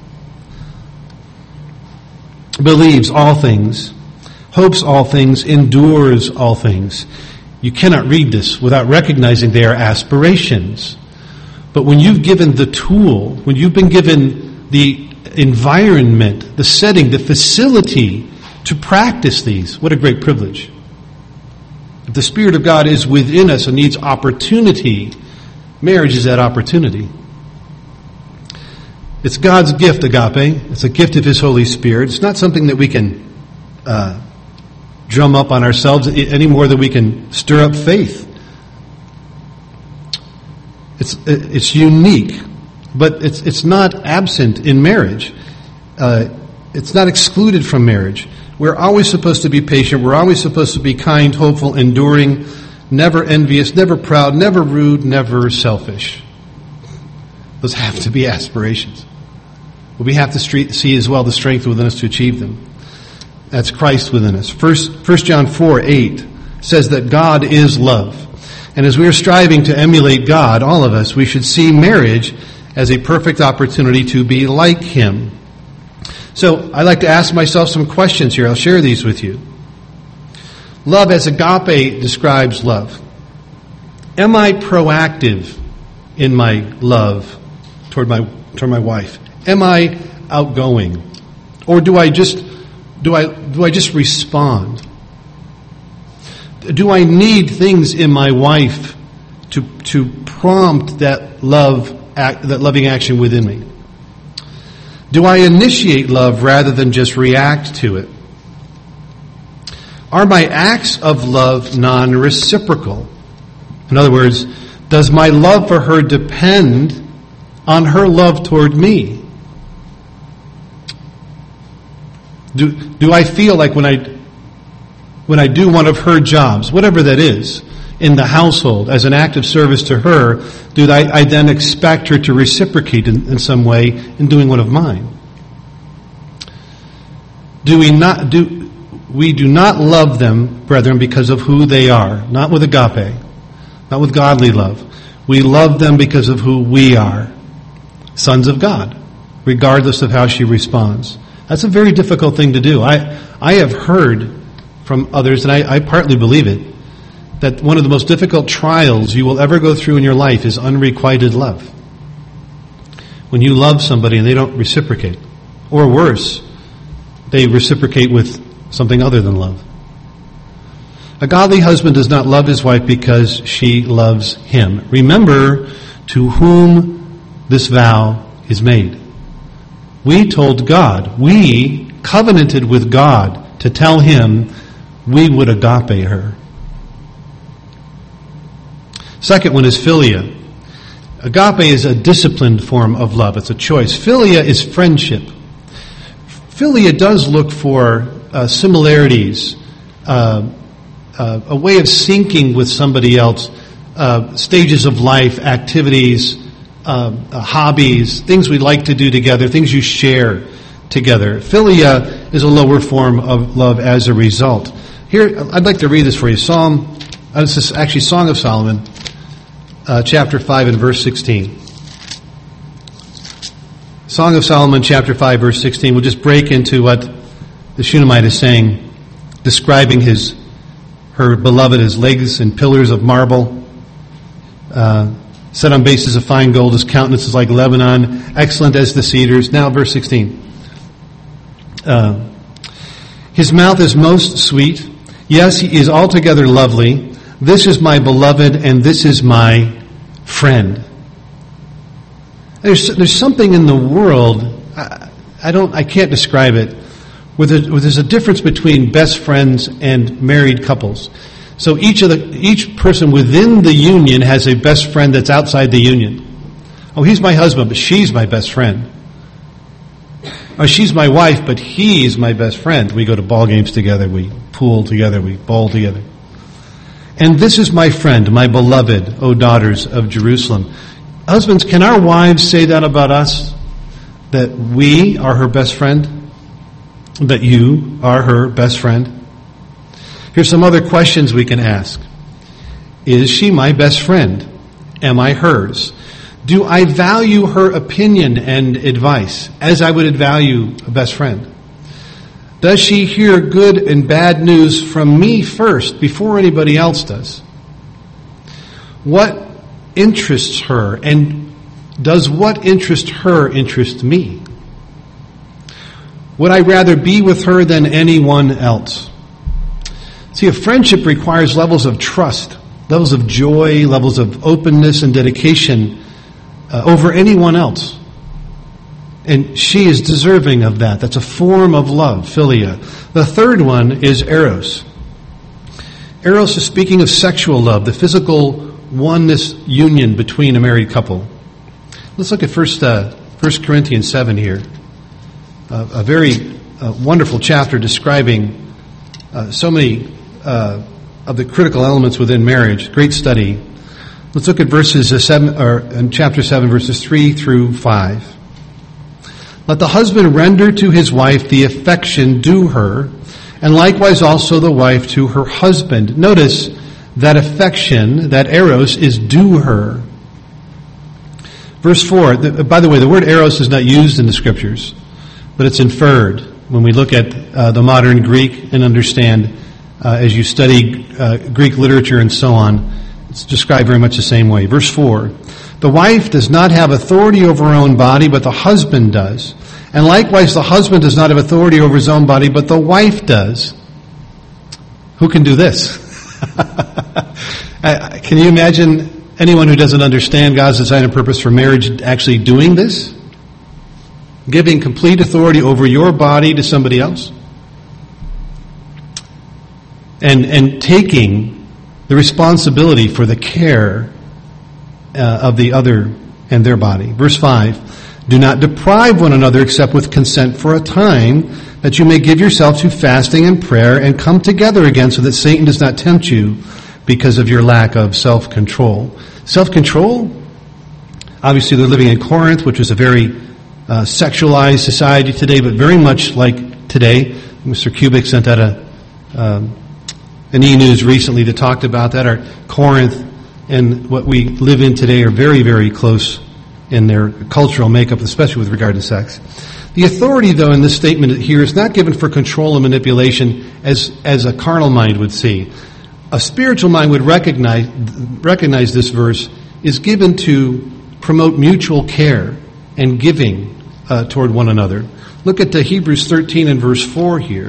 believes all things, hopes all things, endures all things. You cannot read this without recognizing they are aspirations. But when you've given the tool, when you've been given the environment, the setting, the facility to practice these, what a great privilege. If the Spirit of God is within us and needs opportunity, marriage is that opportunity. It's God's gift, agape. It's a gift of His Holy Spirit. It's not something that we can uh, drum up on ourselves any more than we can stir up faith. It's it's unique, but it's it's not absent in marriage. Uh, it's not excluded from marriage. We're always supposed to be patient. We're always supposed to be kind, hopeful, enduring, never envious, never proud, never rude, never selfish. Those have to be aspirations. But we have to see as well the strength within us to achieve them. That's Christ within us. First, First John four eight says that God is love. And as we are striving to emulate God, all of us, we should see marriage as a perfect opportunity to be like Him. So I like to ask myself some questions here. I'll share these with you. Love as agape describes love. Am I proactive in my love toward my toward my wife? Am I outgoing? Or do I just do I do I just respond? Do I need things in my wife to to prompt that love act, that loving action within me? Do I initiate love rather than just react to it? Are my acts of love non-reciprocal? In other words, does my love for her depend on her love toward me? Do, do I feel like when I, when I do one of her jobs, whatever that is, in the household, as an act of service to her, do I, I then expect her to reciprocate in, in some way in doing one of mine? Do we not do we do not love them, brethren, because of who they are, not with agape, not with godly love. We love them because of who we are, sons of God, regardless of how she responds. That's a very difficult thing to do. I I have heard from others, and I, I partly believe it, that one of the most difficult trials you will ever go through in your life is unrequited love. When you love somebody and they don't reciprocate, or worse, they reciprocate with something other than love. A godly husband does not love his wife because she loves him. Remember to whom this vow is made. We told God, we covenanted with God to tell him we would agape her. Second one is philia. Agape is a disciplined form of love. It's a choice. Philia is friendship. Philia does look for uh, similarities, uh, uh, a way of syncing with somebody else, uh, stages of life, activities, uh, uh, hobbies, things we like to do together, things you share together. Philia is a lower form of love as a result. Here, I'd like to read this for you. Psalm, uh, this is actually Song of Solomon, uh, chapter five and verse sixteen. Song of Solomon, chapter five, verse sixteen. We'll just break into what the Shunammite is saying, describing his, her beloved as legs and pillars of marble, uh, set on bases of fine gold. His countenance is like Lebanon, excellent as the cedars. Now, verse sixteen. Uh, his mouth is most sweet. Yes, he is altogether lovely. This is my beloved, and this is my friend. There's there's something in the world, I, I don't I can't describe it, where, there, where there's a difference between best friends and married couples. So each of the each person within the union has a best friend that's outside the union. Oh, he's my husband, but she's my best friend. Or she's my wife, but he's my best friend. We go to ball games together, we pool together, we bowl together. And this is my friend, my beloved, O daughters of Jerusalem. Husbands, can our wives say that about us? That we are her best friend? That you are her best friend? Here's some other questions we can ask. Is she my best friend? Am I hers? Do I value her opinion and advice as I would value a best friend? Does she hear good and bad news from me first before anybody else does? What interests her, and does what interests her interest me? Would I rather be with her than anyone else? See, a friendship requires levels of trust, levels of joy, levels of openness and dedication uh, over anyone else. And she is deserving of that. That's a form of love, philia. The third one is eros. Eros is speaking of sexual love, the physical oneness union between a married couple. Let's look at First uh, First Corinthians seven here. Uh, a very uh, wonderful chapter describing uh, so many uh, of the critical elements within marriage. Great study. Let's look at verses uh, seven, or in chapter seven, verses three through five. Let the husband render to his wife the affection due her, and likewise also the wife to her husband. Notice that affection, that eros, is due her. Verse four, the, by the way, the word eros is not used in the Scriptures, but it's inferred when we look at uh, the modern Greek and understand, uh, as you study uh, Greek literature and so on, it's described very much the same way. Verse four, the wife does not have authority over her own body, but the husband does. And likewise, the husband does not have authority over his own body, but the wife does. Who can do this? Can you imagine anyone who doesn't understand God's design and purpose for marriage actually doing this? Giving complete authority over your body to somebody else? And, and taking the responsibility for the care uh, of the other and their body. Verse five, do not deprive one another except with consent for a time, that you may give yourself to fasting and prayer and come together again so that Satan does not tempt you because of your lack of self-control. Self-control? Obviously they're living in Corinth, which was a very uh, sexualized society today, but very much like today. Mister Kubik sent out a um, an e-news recently that talked about that. Our Corinth and what we live in today are very, very close in their cultural makeup, especially with regard to sex. The authority, though, in this statement here is not given for control and manipulation as, as a carnal mind would see. A spiritual mind would recognize, recognize this verse is given to promote mutual care and giving uh, toward one another. Look at the Hebrews thirteen and verse four here.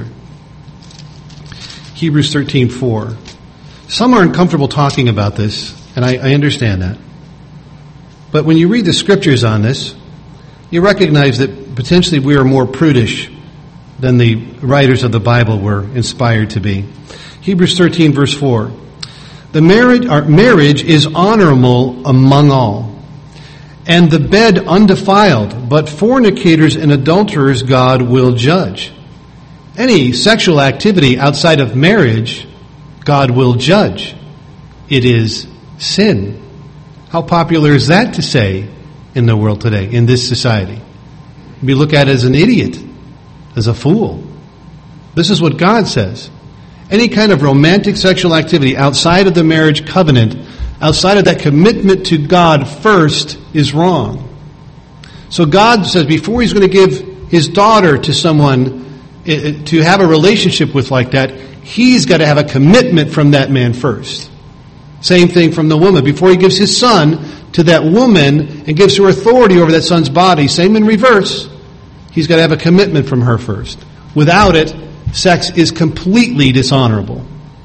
Hebrews thirteen four. Some are uncomfortable talking about this, and I, I understand that. But when you read the scriptures on this, you recognize that potentially we are more prudish than the writers of the Bible were inspired to be. Hebrews thirteen verse four. The marriage, our marriage is honorable among all, and the bed undefiled, but fornicators and adulterers God will judge. Any sexual activity outside of marriage, God will judge. It is sin. How popular is that to say in the world today, in this society? We look at it as an idiot, as a fool. This is what God says. Any kind of romantic sexual activity outside of the marriage covenant, outside of that commitment to God first, is wrong. So God says before He's going to give His daughter to someone to have a relationship with like that, He's got to have a commitment from that man first. Same thing from the woman. Before He gives His son to that woman and gives her authority over that son's body, same in reverse, He's got to have a commitment from her first. Without it, sex is completely dishonorable.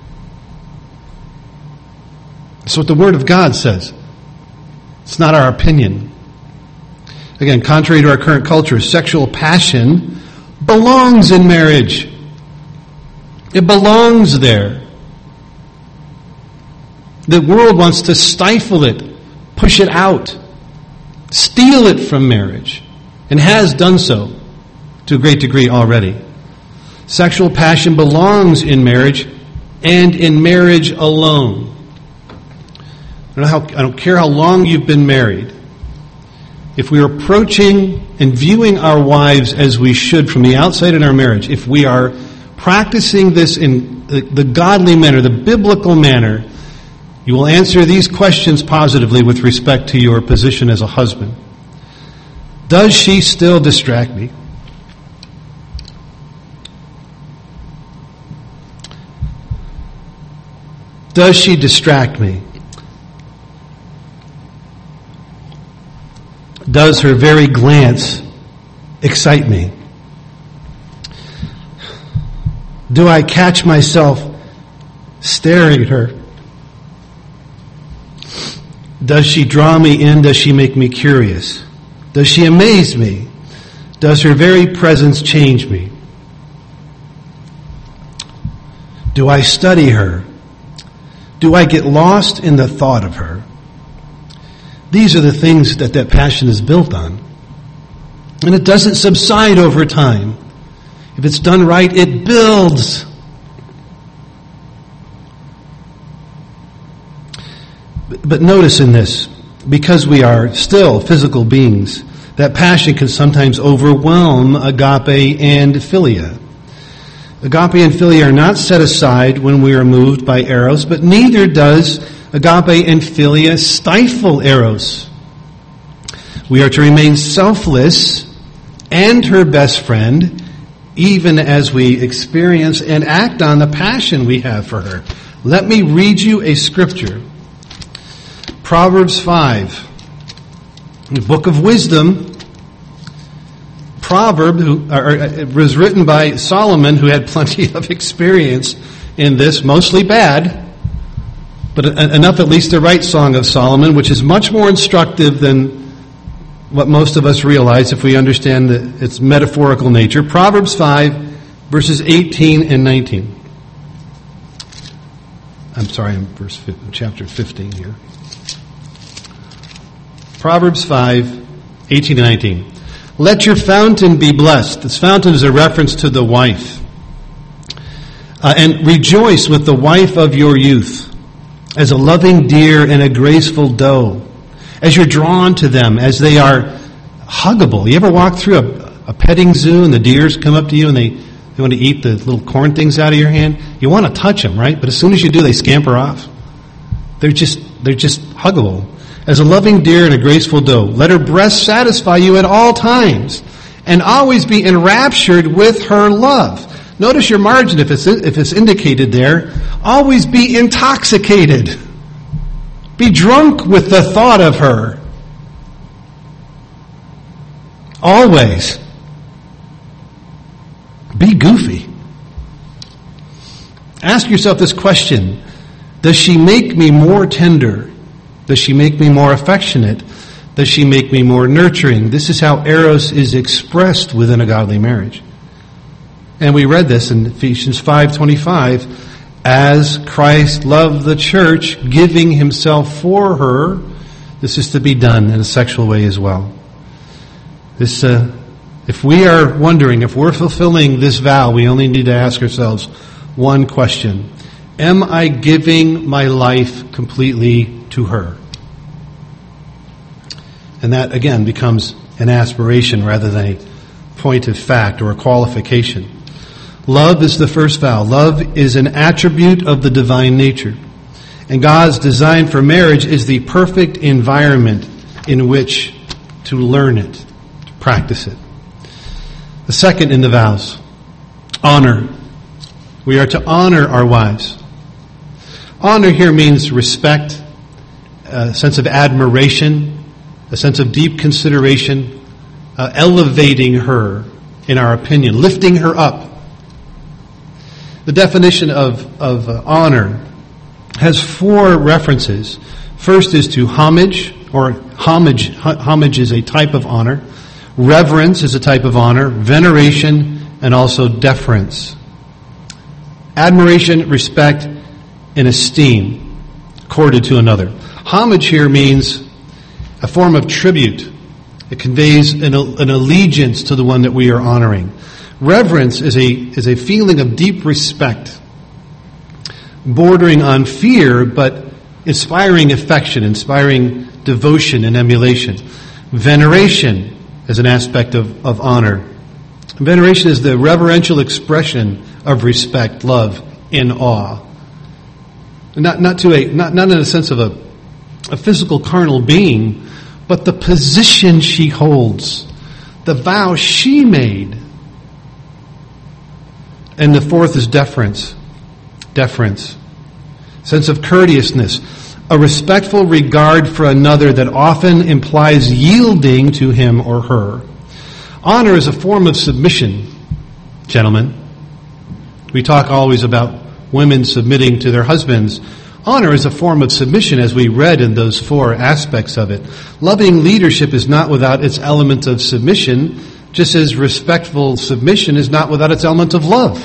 That's what the Word of God says. It's not our opinion. Again, contrary to our current culture, sexual passion belongs in marriage. It belongs there. The world wants to stifle it, push it out, steal it from marriage, and has done so to a great degree already. Sexual passion belongs in marriage and in marriage alone. I don't know how, I don't care how long you've been married. If we are approaching and viewing our wives as we should from the outside in our marriage, if we are practicing this in the, the godly manner, the biblical manner, you will answer these questions positively with respect to your position as a husband. Does she still distract me? Does she distract me? Does her very glance excite me? Do I catch myself staring at her? Does she draw me in? Does she make me curious? Does she amaze me? Does her very presence change me? Do I study her? Do I get lost in the thought of her? These are the things that that passion is built on. And it doesn't subside over time. If it's done right, it builds. But notice in this, because we are still physical beings, that passion can sometimes overwhelm agape and philia. Agape and philia are not set aside when we are moved by eros, but neither does agape and philia stifle eros. We are to remain selfless and her best friend, even as we experience and act on the passion we have for her. Let me read you a scripture. Proverbs five, the book of wisdom. Proverb who, or, it was written by Solomon, who had plenty of experience in this, mostly bad. But enough at least to write Song of Solomon, which is much more instructive than what most of us realize if we understand the, its metaphorical nature. Proverbs five, verses eighteen and nineteen. I'm sorry, I'm verse chapter fifteen here. Proverbs five, eighteen and nineteen. Let your fountain be blessed. This fountain is a reference to the wife. Uh, and rejoice with the wife of your youth, as a loving deer and a graceful doe. As you're drawn to them, as they are huggable. You ever walk through a, a petting zoo and the deers come up to you and they, they want to eat the little corn things out of your hand? You want to touch them, right? But as soon as you do, they scamper off. They're just, they're just huggable. As a loving deer and a graceful doe, let her breast satisfy you at all times, and always be enraptured with her love. Notice your margin if it's, if it's indicated there. Always be intoxicated. Be drunk with the thought of her. Always. Be goofy. Ask yourself this question. Does she make me more tender? Does she make me more affectionate? Does she make me more nurturing? This is how eros is expressed within a godly marriage. And we read this in Ephesians five twenty-five. As Christ loved the church, giving himself for her, this is to be done in a sexual way as well. This, uh, if we are wondering if we're fulfilling this vow, we only need to ask ourselves one question. Am I giving my life completely to her? And that, again, becomes an aspiration rather than a point of fact or a qualification. Love is the first vow. Love is an attribute of the divine nature. And God's design for marriage is the perfect environment in which to learn it, to practice it. The second in the vows, honor. We are to honor our wives. Honor here means respect, a sense of admiration, a sense of deep consideration, uh, elevating her in our opinion, lifting her up. The definition of, of uh, honor has four references. First is to homage, or homage. Homage is a type of honor. Reverence is a type of honor. Veneration, and also deference. Admiration, respect, and esteem accorded to another. Homage here means a form of tribute. It conveys an, an allegiance to the one that we are honoring. Reverence is a is a feeling of deep respect, bordering on fear, but inspiring affection, inspiring devotion and emulation. Veneration is an aspect of, of honor. Veneration is the reverential expression of respect, love, and awe. Not not to a not not in a sense of a, a physical carnal being, but the position she holds, the vow she made. And the fourth is deference. Deference. Sense of courteousness. A respectful regard for another that often implies yielding to him or her. Honor is a form of submission, gentlemen. We talk always about women submitting to their husbands. Honor is a form of submission, as we read in those four aspects of it. Loving leadership is not without its element of submission, just as respectful submission is not without its element of love.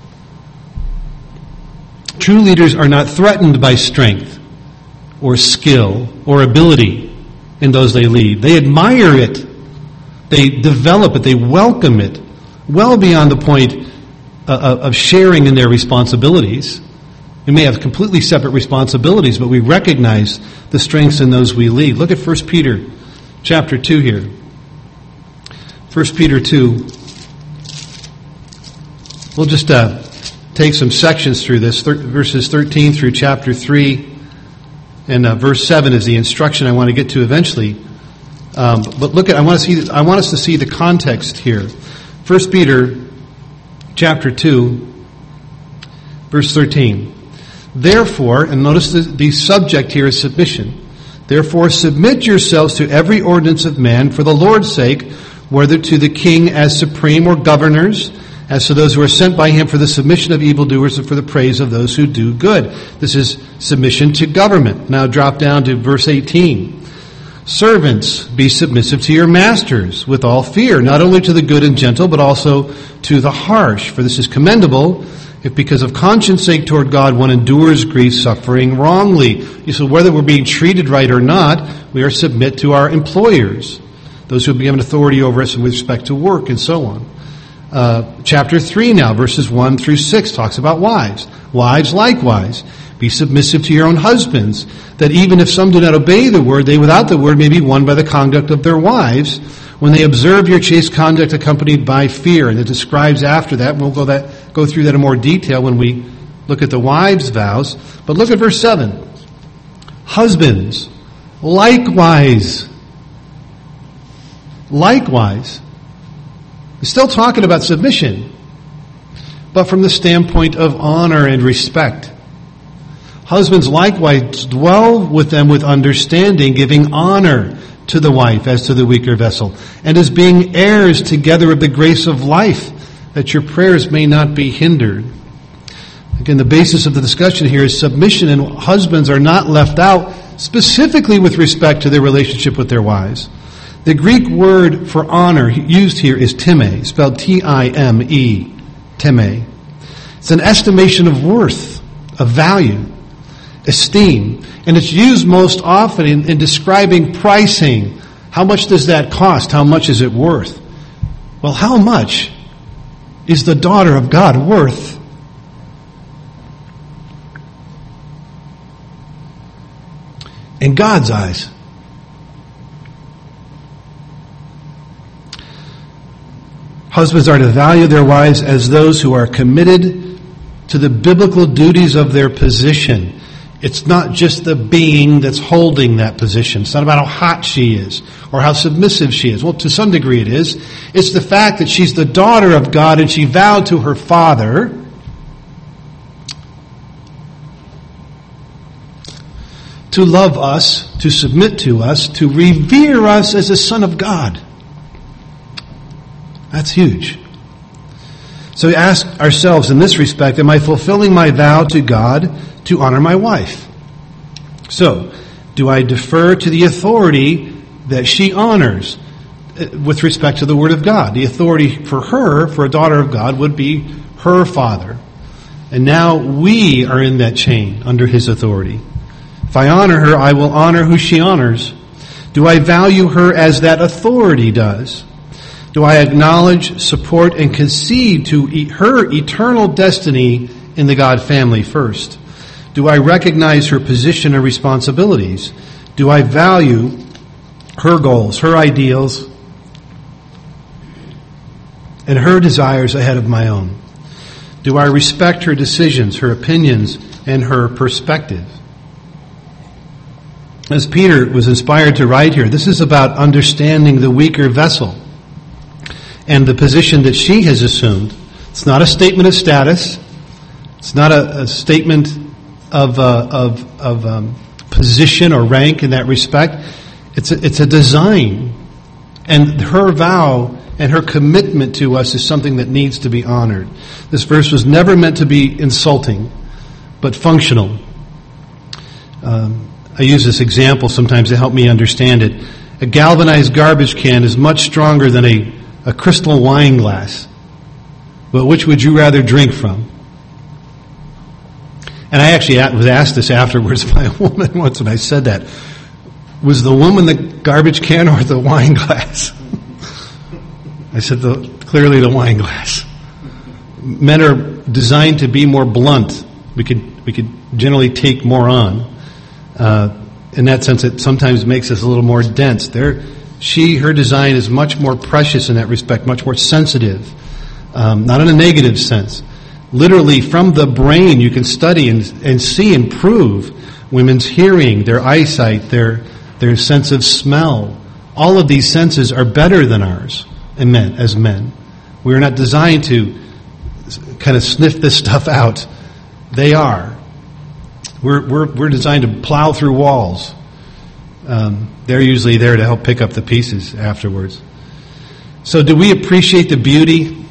True leaders are not threatened by strength or skill or ability in those they lead. They admire it. They develop it. They welcome it well beyond the point of sharing in their responsibilities. We may have completely separate responsibilities, but we recognize the strengths in those we lead. Look at First Peter chapter two here. First Peter two. We'll just uh, take some sections through this, thir- verses thirteen through chapter three, and uh, verse seven is the instruction I want to get to eventually. Um, but look at, I want to see, I want us to see the context here. First Peter chapter two, verse thirteen. Therefore, and notice the, the subject here is submission. Therefore, submit yourselves to every ordinance of man for the Lord's sake, whether to the king as supreme or governors, as to those who are sent by him for the submission of evildoers and for the praise of those who do good. This is submission to government. Now drop down to verse eighteen. Servants, be submissive to your masters with all fear, not only to the good and gentle, but also to the harsh. For this is commendable, if because of conscience sake toward God one endures grief, suffering wrongly. So whether we're being treated right or not, we are submit to our employers, those who have given authority over us with respect to work and so on. Uh, chapter three now, verses one through six, talks about wives. Wives likewise, be submissive to your own husbands, that even if some do not obey the word, they without the word may be won by the conduct of their wives, when they observe your chaste conduct accompanied by fear. And it describes after that, and we'll go that go through that in more detail when we look at the wives' vows. But look at verse seven. Husbands, likewise. Likewise. We're still talking about submission, but from the standpoint of honor and respect. Husbands likewise dwell with them with understanding, giving honor to the wife as to the weaker vessel, and as being heirs together of the grace of life, that your prayers may not be hindered. Again, the basis of the discussion here is submission, and husbands are not left out specifically with respect to their relationship with their wives. The Greek word for honor used here is time, spelled T I M E, time. It's an estimation of worth, of value, esteem, and it's used most often in, in describing pricing. How much does that cost? How much is it worth? Well, how much is the daughter of God worth? In God's eyes. Husbands are to value their wives as those who are committed to the biblical duties of their position. It's not just the being that's holding that position. It's not about how hot she is or how submissive she is. Well, to some degree it is. It's the fact that she's the daughter of God and she vowed to her father to love us, to submit to us, to revere us as a son of God. That's huge. So we ask ourselves in this respect, am I fulfilling my vow to God to honor my wife? So, do I defer to the authority that she honors with respect to the Word of God? The authority for her, for a daughter of God, would be her father. And now we are in that chain under his authority. If I honor her, I will honor who she honors. Do I value her as that authority does? Do I acknowledge, support, and concede to her eternal destiny in the God family first? Do I recognize her position and responsibilities? Do I value her goals, her ideals, and her desires ahead of my own? Do I respect her decisions, her opinions, and her perspective? As Peter was inspired to write here, this is about understanding the weaker vessel and the position that she has assumed. It's not a statement of status. It's not a, a statement of uh, of, of um, position or rank in that respect. It's a, it's a design. And her vow and her commitment to us is something that needs to be honored. This verse was never meant to be insulting, but functional. Um, I use this example sometimes to help me understand it. A galvanized garbage can is much stronger than a a crystal wine glass. But which would you rather drink from? And I actually was asked this afterwards by a woman once when I said that. Was the woman the garbage can or the wine glass? I said, the, clearly the wine glass. Men are designed to be more blunt. We could we could generally take more on. Uh, in that sense, it sometimes makes us a little more dense. They're She, her design is much more precious in that respect, much more sensitive, um, not in a negative sense. Literally, from the brain, you can study and, and see and prove women's hearing, their eyesight, their their sense of smell. All of these senses are better than ours, and men, as men. We are not designed to kind of sniff this stuff out. They are. We're we're we're designed to plow through walls. Um, they're usually there to help pick up the pieces afterwards. So do we appreciate the beauty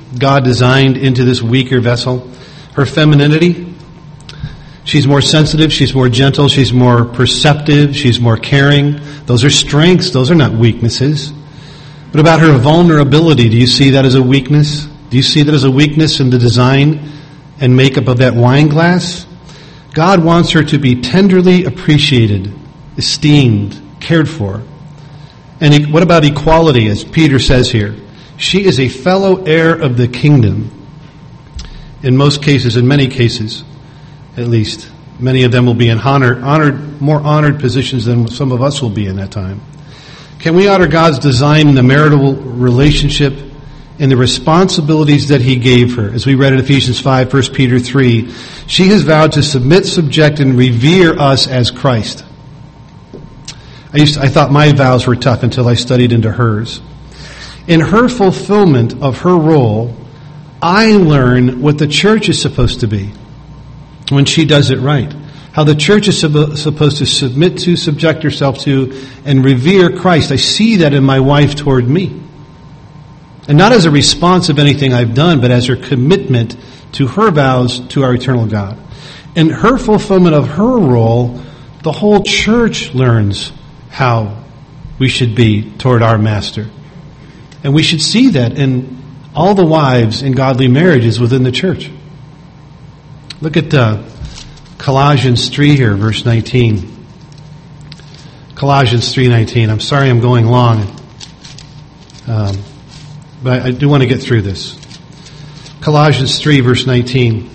God designed into this weaker vessel? Her femininity. She's more sensitive, she's more gentle, she's more perceptive, she's more caring. Those are strengths, those are not weaknesses. What about her vulnerability? Do you see that as a weakness? Do you see that as a weakness in the design and makeup of that wine glass? God wants her to be tenderly appreciated, esteemed, cared for. And what about equality, as Peter says here? She is a fellow heir of the kingdom. In most cases, in many cases, at least, many of them will be in honor, honored, more honored positions than some of us will be in that time. Can we honor God's design in the marital relationship and the responsibilities that He gave her? As we read in Ephesians five, First Peter three, she has vowed to submit, subject, and revere us as Christ. I used to, I thought my vows were tough until I studied into hers. In her fulfillment of her role, I learn what the church is supposed to be when she does it right. How the church is sub- supposed to submit to, subject herself to, and revere Christ. I see that in my wife toward me. And not as a response of anything I've done, but as her commitment to her vows to our eternal God. In her fulfillment of her role, the whole church learns how we should be toward our master. And we should see that in all the wives in godly marriages within the church. Look at uh, Colossians three here, verse nineteen. Colossians three nineteen. I'm sorry I'm going long, um, but I do want to get through this. Colossians three, verse nineteen.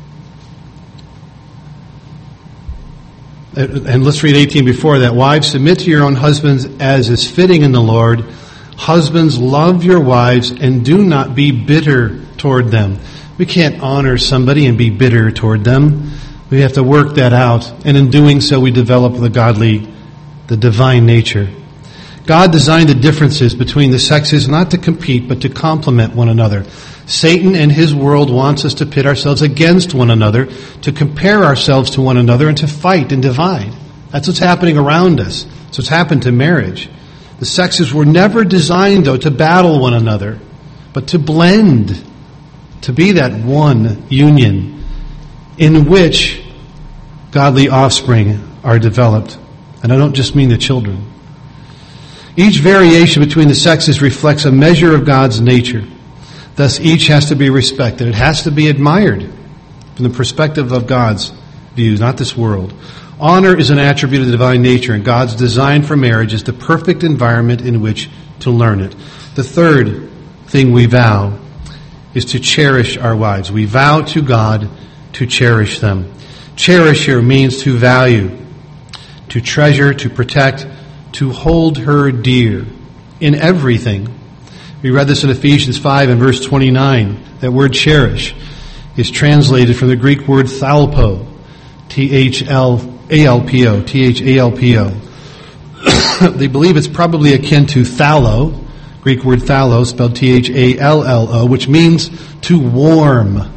And let's read eighteen before that. Wives, submit to your own husbands as is fitting in the Lord. Husbands, love your wives and do not be bitter toward them. We can't honor somebody and be bitter toward them. We have to work that out. And in doing so, we develop the godly, the divine nature. God designed the differences between the sexes not to compete, but to complement one another. Satan and his world wants us to pit ourselves against one another, to compare ourselves to one another, and to fight and divide. That's what's happening around us. That's what's happened to marriage. The sexes were never designed, though, to battle one another, but to blend, to be that one union in which godly offspring are developed. And I don't just mean the children. Each variation between the sexes reflects a measure of God's nature. Thus, each has to be respected. It has to be admired from the perspective of God's view, not this world. Honor is an attribute of the divine nature, and God's design for marriage is the perfect environment in which to learn it. The third thing we vow is to cherish our wives. We vow to God to cherish them. Cherish here means to value, to treasure, to protect, to hold her dear in everything. We read this in Ephesians five and verse twenty-nine. That word cherish is translated from the Greek word thalpo, T H L A L P O, T H A L P O. They believe it's probably akin to thallo, Greek word thallo, spelled T H A L L O, which means to warm.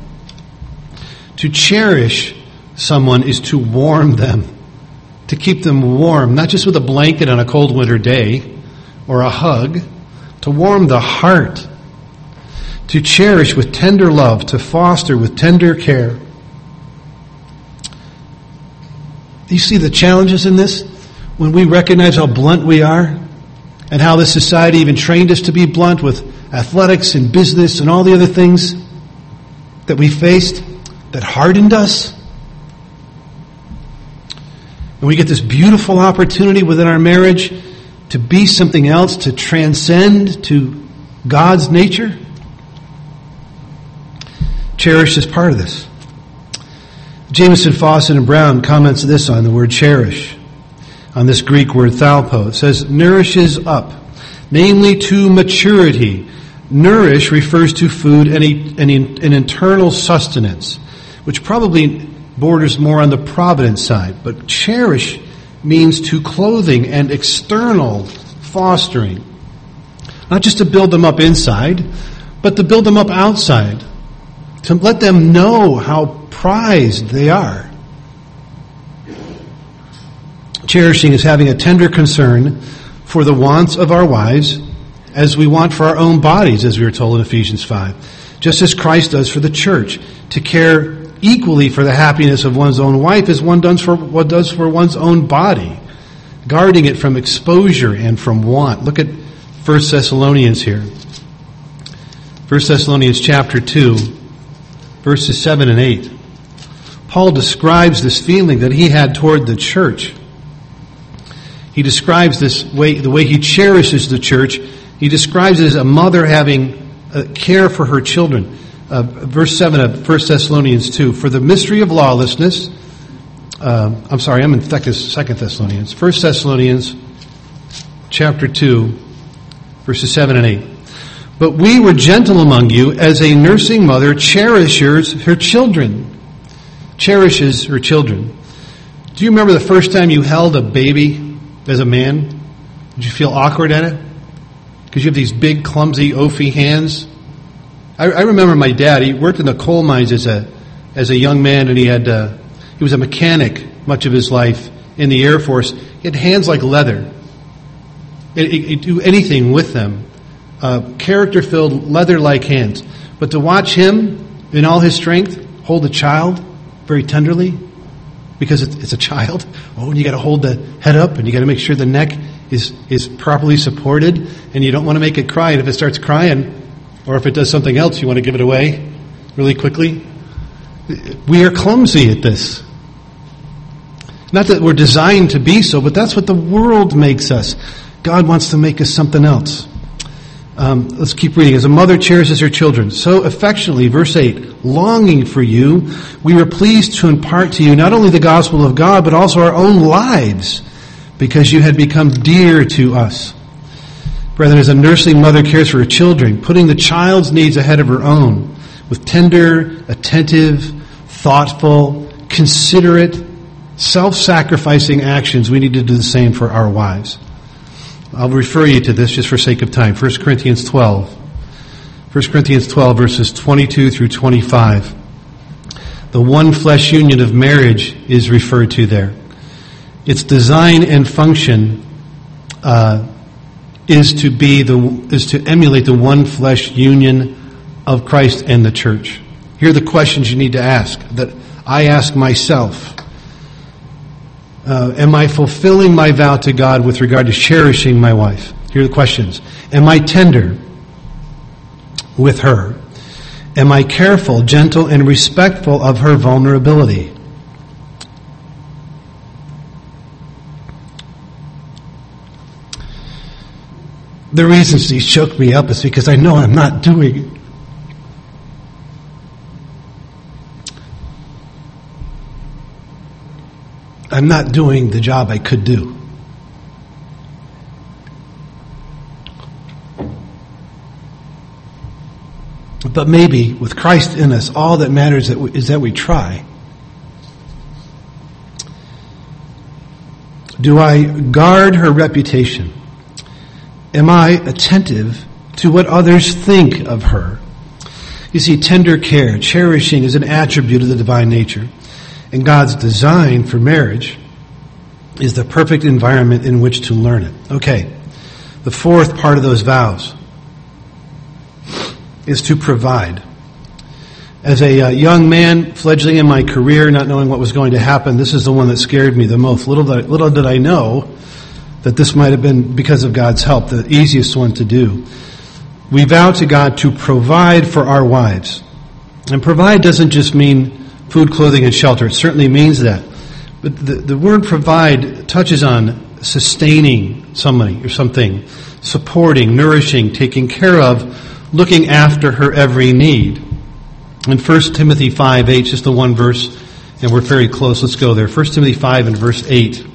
To cherish someone is to warm them, to keep them warm, not just with a blanket on a cold winter day or a hug, to warm the heart, to cherish with tender love, to foster with tender care. Do you see the challenges in this? When we recognize how blunt we are and how this society even trained us to be blunt with athletics and business and all the other things that we faced that hardened us. And we get this beautiful opportunity within our marriage to be something else, to transcend to God's nature. Cherish is part of this. Jameson, Fawcett, and Brown comments this on the word cherish, on this Greek word thalpo. It says, nourishes up, namely to maturity. Nourish refers to food and an internal sustenance, which probably borders more on the providence side. But cherish means to clothing and external fostering. Not just to build them up inside, but to build them up outside. To let them know how prized they are. Cherishing is having a tender concern for the wants of our wives as we want for our own bodies, as we were told in Ephesians five. just as Christ does for the church, to care equally for the happiness of one's own wife as one does for what does for one's own body, guarding it from exposure and from want. Look at First Thessalonians here. First Thessalonians chapter two, verses seven and eight. Paul describes this feeling that he had toward the church. He describes this way, the way he cherishes the church. He describes it as a mother having uh, care for her children. Uh, verse seven of First Thessalonians two. For the mystery of lawlessness, uh, I'm sorry, I'm in Second Thessalonians. First Thessalonians chapter two, verses seven and eight. But we were gentle among you, as a nursing mother cherishes her children. Cherishes her children. Do you remember the first time you held a baby as a man? Did you feel awkward at it? Because you have these big, clumsy, oafy hands. I, I remember my dad. He worked in the coal mines as a as a young man, and he had uh, he was a mechanic much of his life in the Air Force. He had hands like leather. He'd do anything with them. Uh, character-filled, leather-like hands. But to watch him, in all his strength, hold a child very tenderly, because it's, it's a child. Oh, and you got to hold the head up, and you got to make sure the neck is is properly supported, and you don't want to make it cry. And if it starts crying, or if it does something else, you want to give it away really quickly. We are clumsy at this. Not that we're designed to be so, but that's what the world makes us. God wants to make us something else. Um, let's keep reading. As a mother cherishes her children, so affectionately, verse eight, longing for you, we were pleased to impart to you not only the gospel of God, but also our own lives, because you had become dear to us. Brethren, as a nursing mother cares for her children, putting the child's needs ahead of her own, with tender, attentive, thoughtful, considerate, self-sacrificing actions, we need to do the same for our wives. I'll refer you to this just for sake of time. First Corinthians twelve. First Corinthians twelve, verses twenty-two through twenty-five. The one flesh union of marriage is referred to there. Its design and function uh, is to be the is to emulate the one flesh union of Christ and the church. Here are the questions you need to ask, that I ask myself. Uh, am I fulfilling my vow to God with regard to cherishing my wife? Here are the questions. Am I tender with her? Am I careful, gentle, and respectful of her vulnerability? The reasons these choke me up is because I know I'm not doing it. I'm not doing the job I could do. But maybe with Christ in us, all that matters is that we try. Do I guard her reputation? Am I attentive to what others think of her? You see, tender care, cherishing is an attribute of the divine nature. And God's design for marriage is the perfect environment in which to learn it. Okay, the fourth part of those vows is to provide. As a uh, young man, fledgling in my career, not knowing what was going to happen, this is the one that scared me the most. Little did I, little did I know that this might have been, because of God's help, the easiest one to do. We vow to God to provide for our wives. And provide doesn't just mean food, clothing, and shelter. It certainly means that. But the, the word provide touches on sustaining somebody or something, supporting, nourishing, taking care of, looking after her every need. In First Timothy five eight, just the one verse, and we're very close. Let's go there. First Timothy five and verse eight.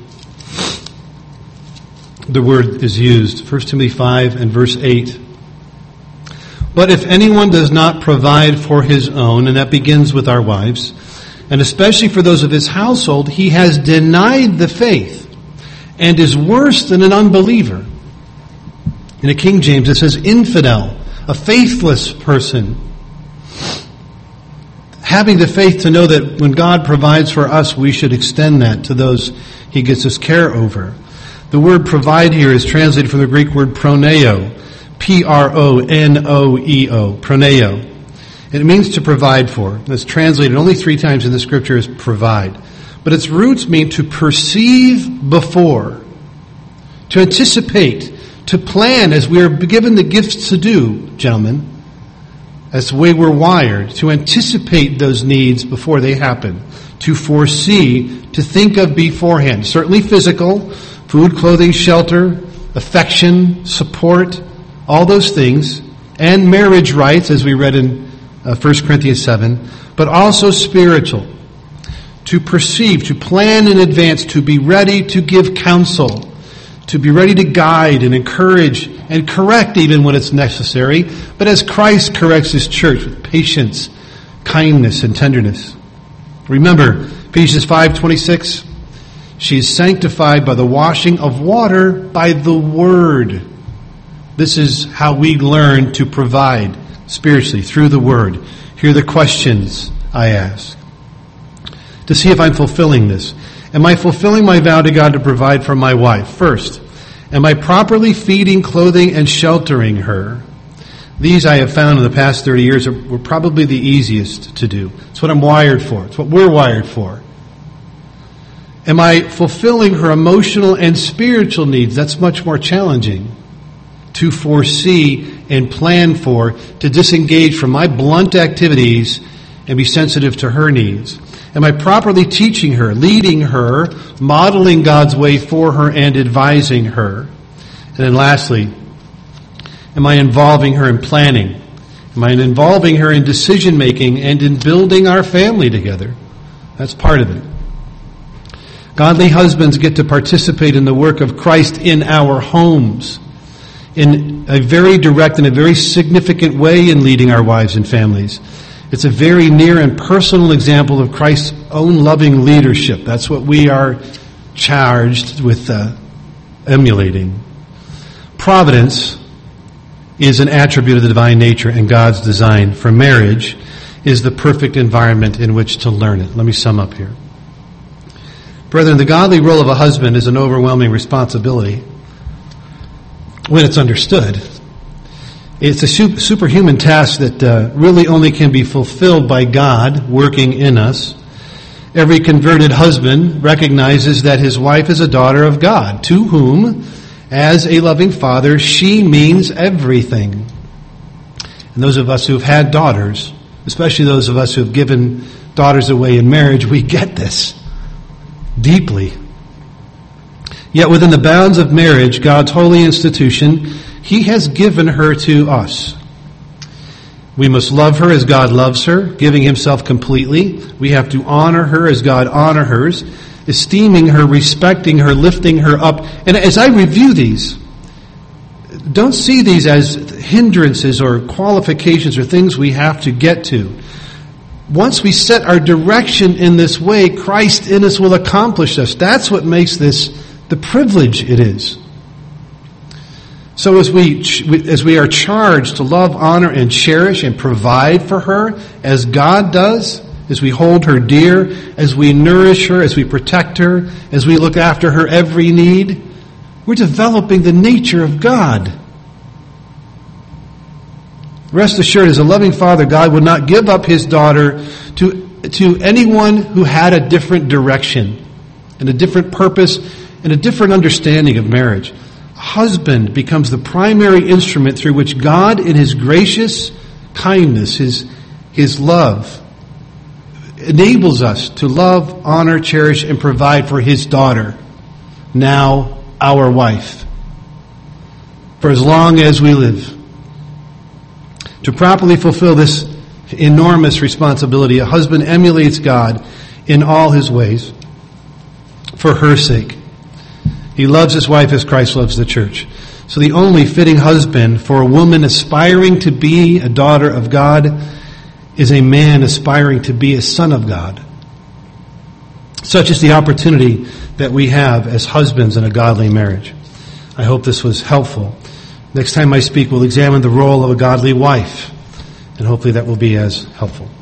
The word is used. First Timothy five and verse eight. But if anyone does not provide for his own, and that begins with our wives, and especially for those of his household, he has denied the faith and is worse than an unbeliever. In the King James, it says infidel, a faithless person. Having the faith to know that when God provides for us, we should extend that to those he gets us care over. The word provide here is translated from the Greek word proneo, P R O N O E O, proneo. And it means to provide for. It's translated only three times in the scripture as provide. But its roots mean to perceive before, to anticipate, to plan as we are given the gifts to do, gentlemen. That's the way we're wired, to anticipate those needs before they happen, to foresee, to think of beforehand. Certainly physical, food, clothing, shelter, affection, support, all those things, and marriage rights, as we read in uh, First Corinthians seven, but also spiritual. To perceive, to plan in advance, to be ready to give counsel, to be ready to guide and encourage and correct even when it's necessary, but as Christ corrects His church with patience, kindness, and tenderness. Remember, Ephesians five twenty-six, she is sanctified by the washing of water by the Word. This is how we learn to provide spiritually, through the Word. Here are the questions I ask, to see if I'm fulfilling this. Am I fulfilling my vow to God to provide for my wife? First, am I properly feeding, clothing, and sheltering her? These I have found in the past thirty years are, were probably the easiest to do. It's what I'm wired for. It's what we're wired for. Am I fulfilling her emotional and spiritual needs? That's much more challenging to foresee and plan for, to disengage from my blunt activities and be sensitive to her needs. Am I properly teaching her, leading her, modeling God's way for her, and advising her? And then lastly, am I involving her in planning? Am I involving her in decision making and in building our family together? That's part of it. Godly husbands get to participate in the work of Christ in our homes in a very direct and a very significant way in leading our wives and families. It's a very near and personal example of Christ's own loving leadership. That's what we are charged with uh, emulating. Providence is an attribute of the divine nature, and God's design for marriage is the perfect environment in which to learn it. Let me sum up here. Brethren, the godly role of a husband is an overwhelming responsibility when it's understood. It's a superhuman task that uh, really only can be fulfilled by God working in us. Every converted husband recognizes that his wife is a daughter of God, to whom, as a loving father, she means everything. And those of us who have had daughters, especially those of us who have given daughters away in marriage, we get this deeply. Yet within the bounds of marriage, God's holy institution, He has given her to us. We must love her as God loves her, giving Himself completely. We have to honor her as God honors hers, esteeming her, respecting her, lifting her up. And as I review these, don't see these as hindrances or qualifications or things we have to get to. Once we set our direction in this way, Christ in us will accomplish us. That's what makes this the privilege it is. So as we as we are charged to love, honor, and cherish and provide for her as God does, as we hold her dear, as we nourish her, as we protect her, as we look after her every need, we're developing the nature of God. Rest assured, as a loving Father, God would not give up His daughter to, to anyone who had a different direction and a different purpose and a different understanding of marriage. A husband becomes the primary instrument through which God, in His gracious kindness, His, His love, enables us to love, honor, cherish, and provide for His daughter, now our wife, for as long as we live. To properly fulfill this enormous responsibility, a husband emulates God in all his ways for her sake. He loves his wife as Christ loves the church. So the only fitting husband for a woman aspiring to be a daughter of God is a man aspiring to be a son of God. Such is the opportunity that we have as husbands in a godly marriage. I hope this was helpful. Next time I speak, we'll examine the role of a godly wife, and hopefully that will be as helpful.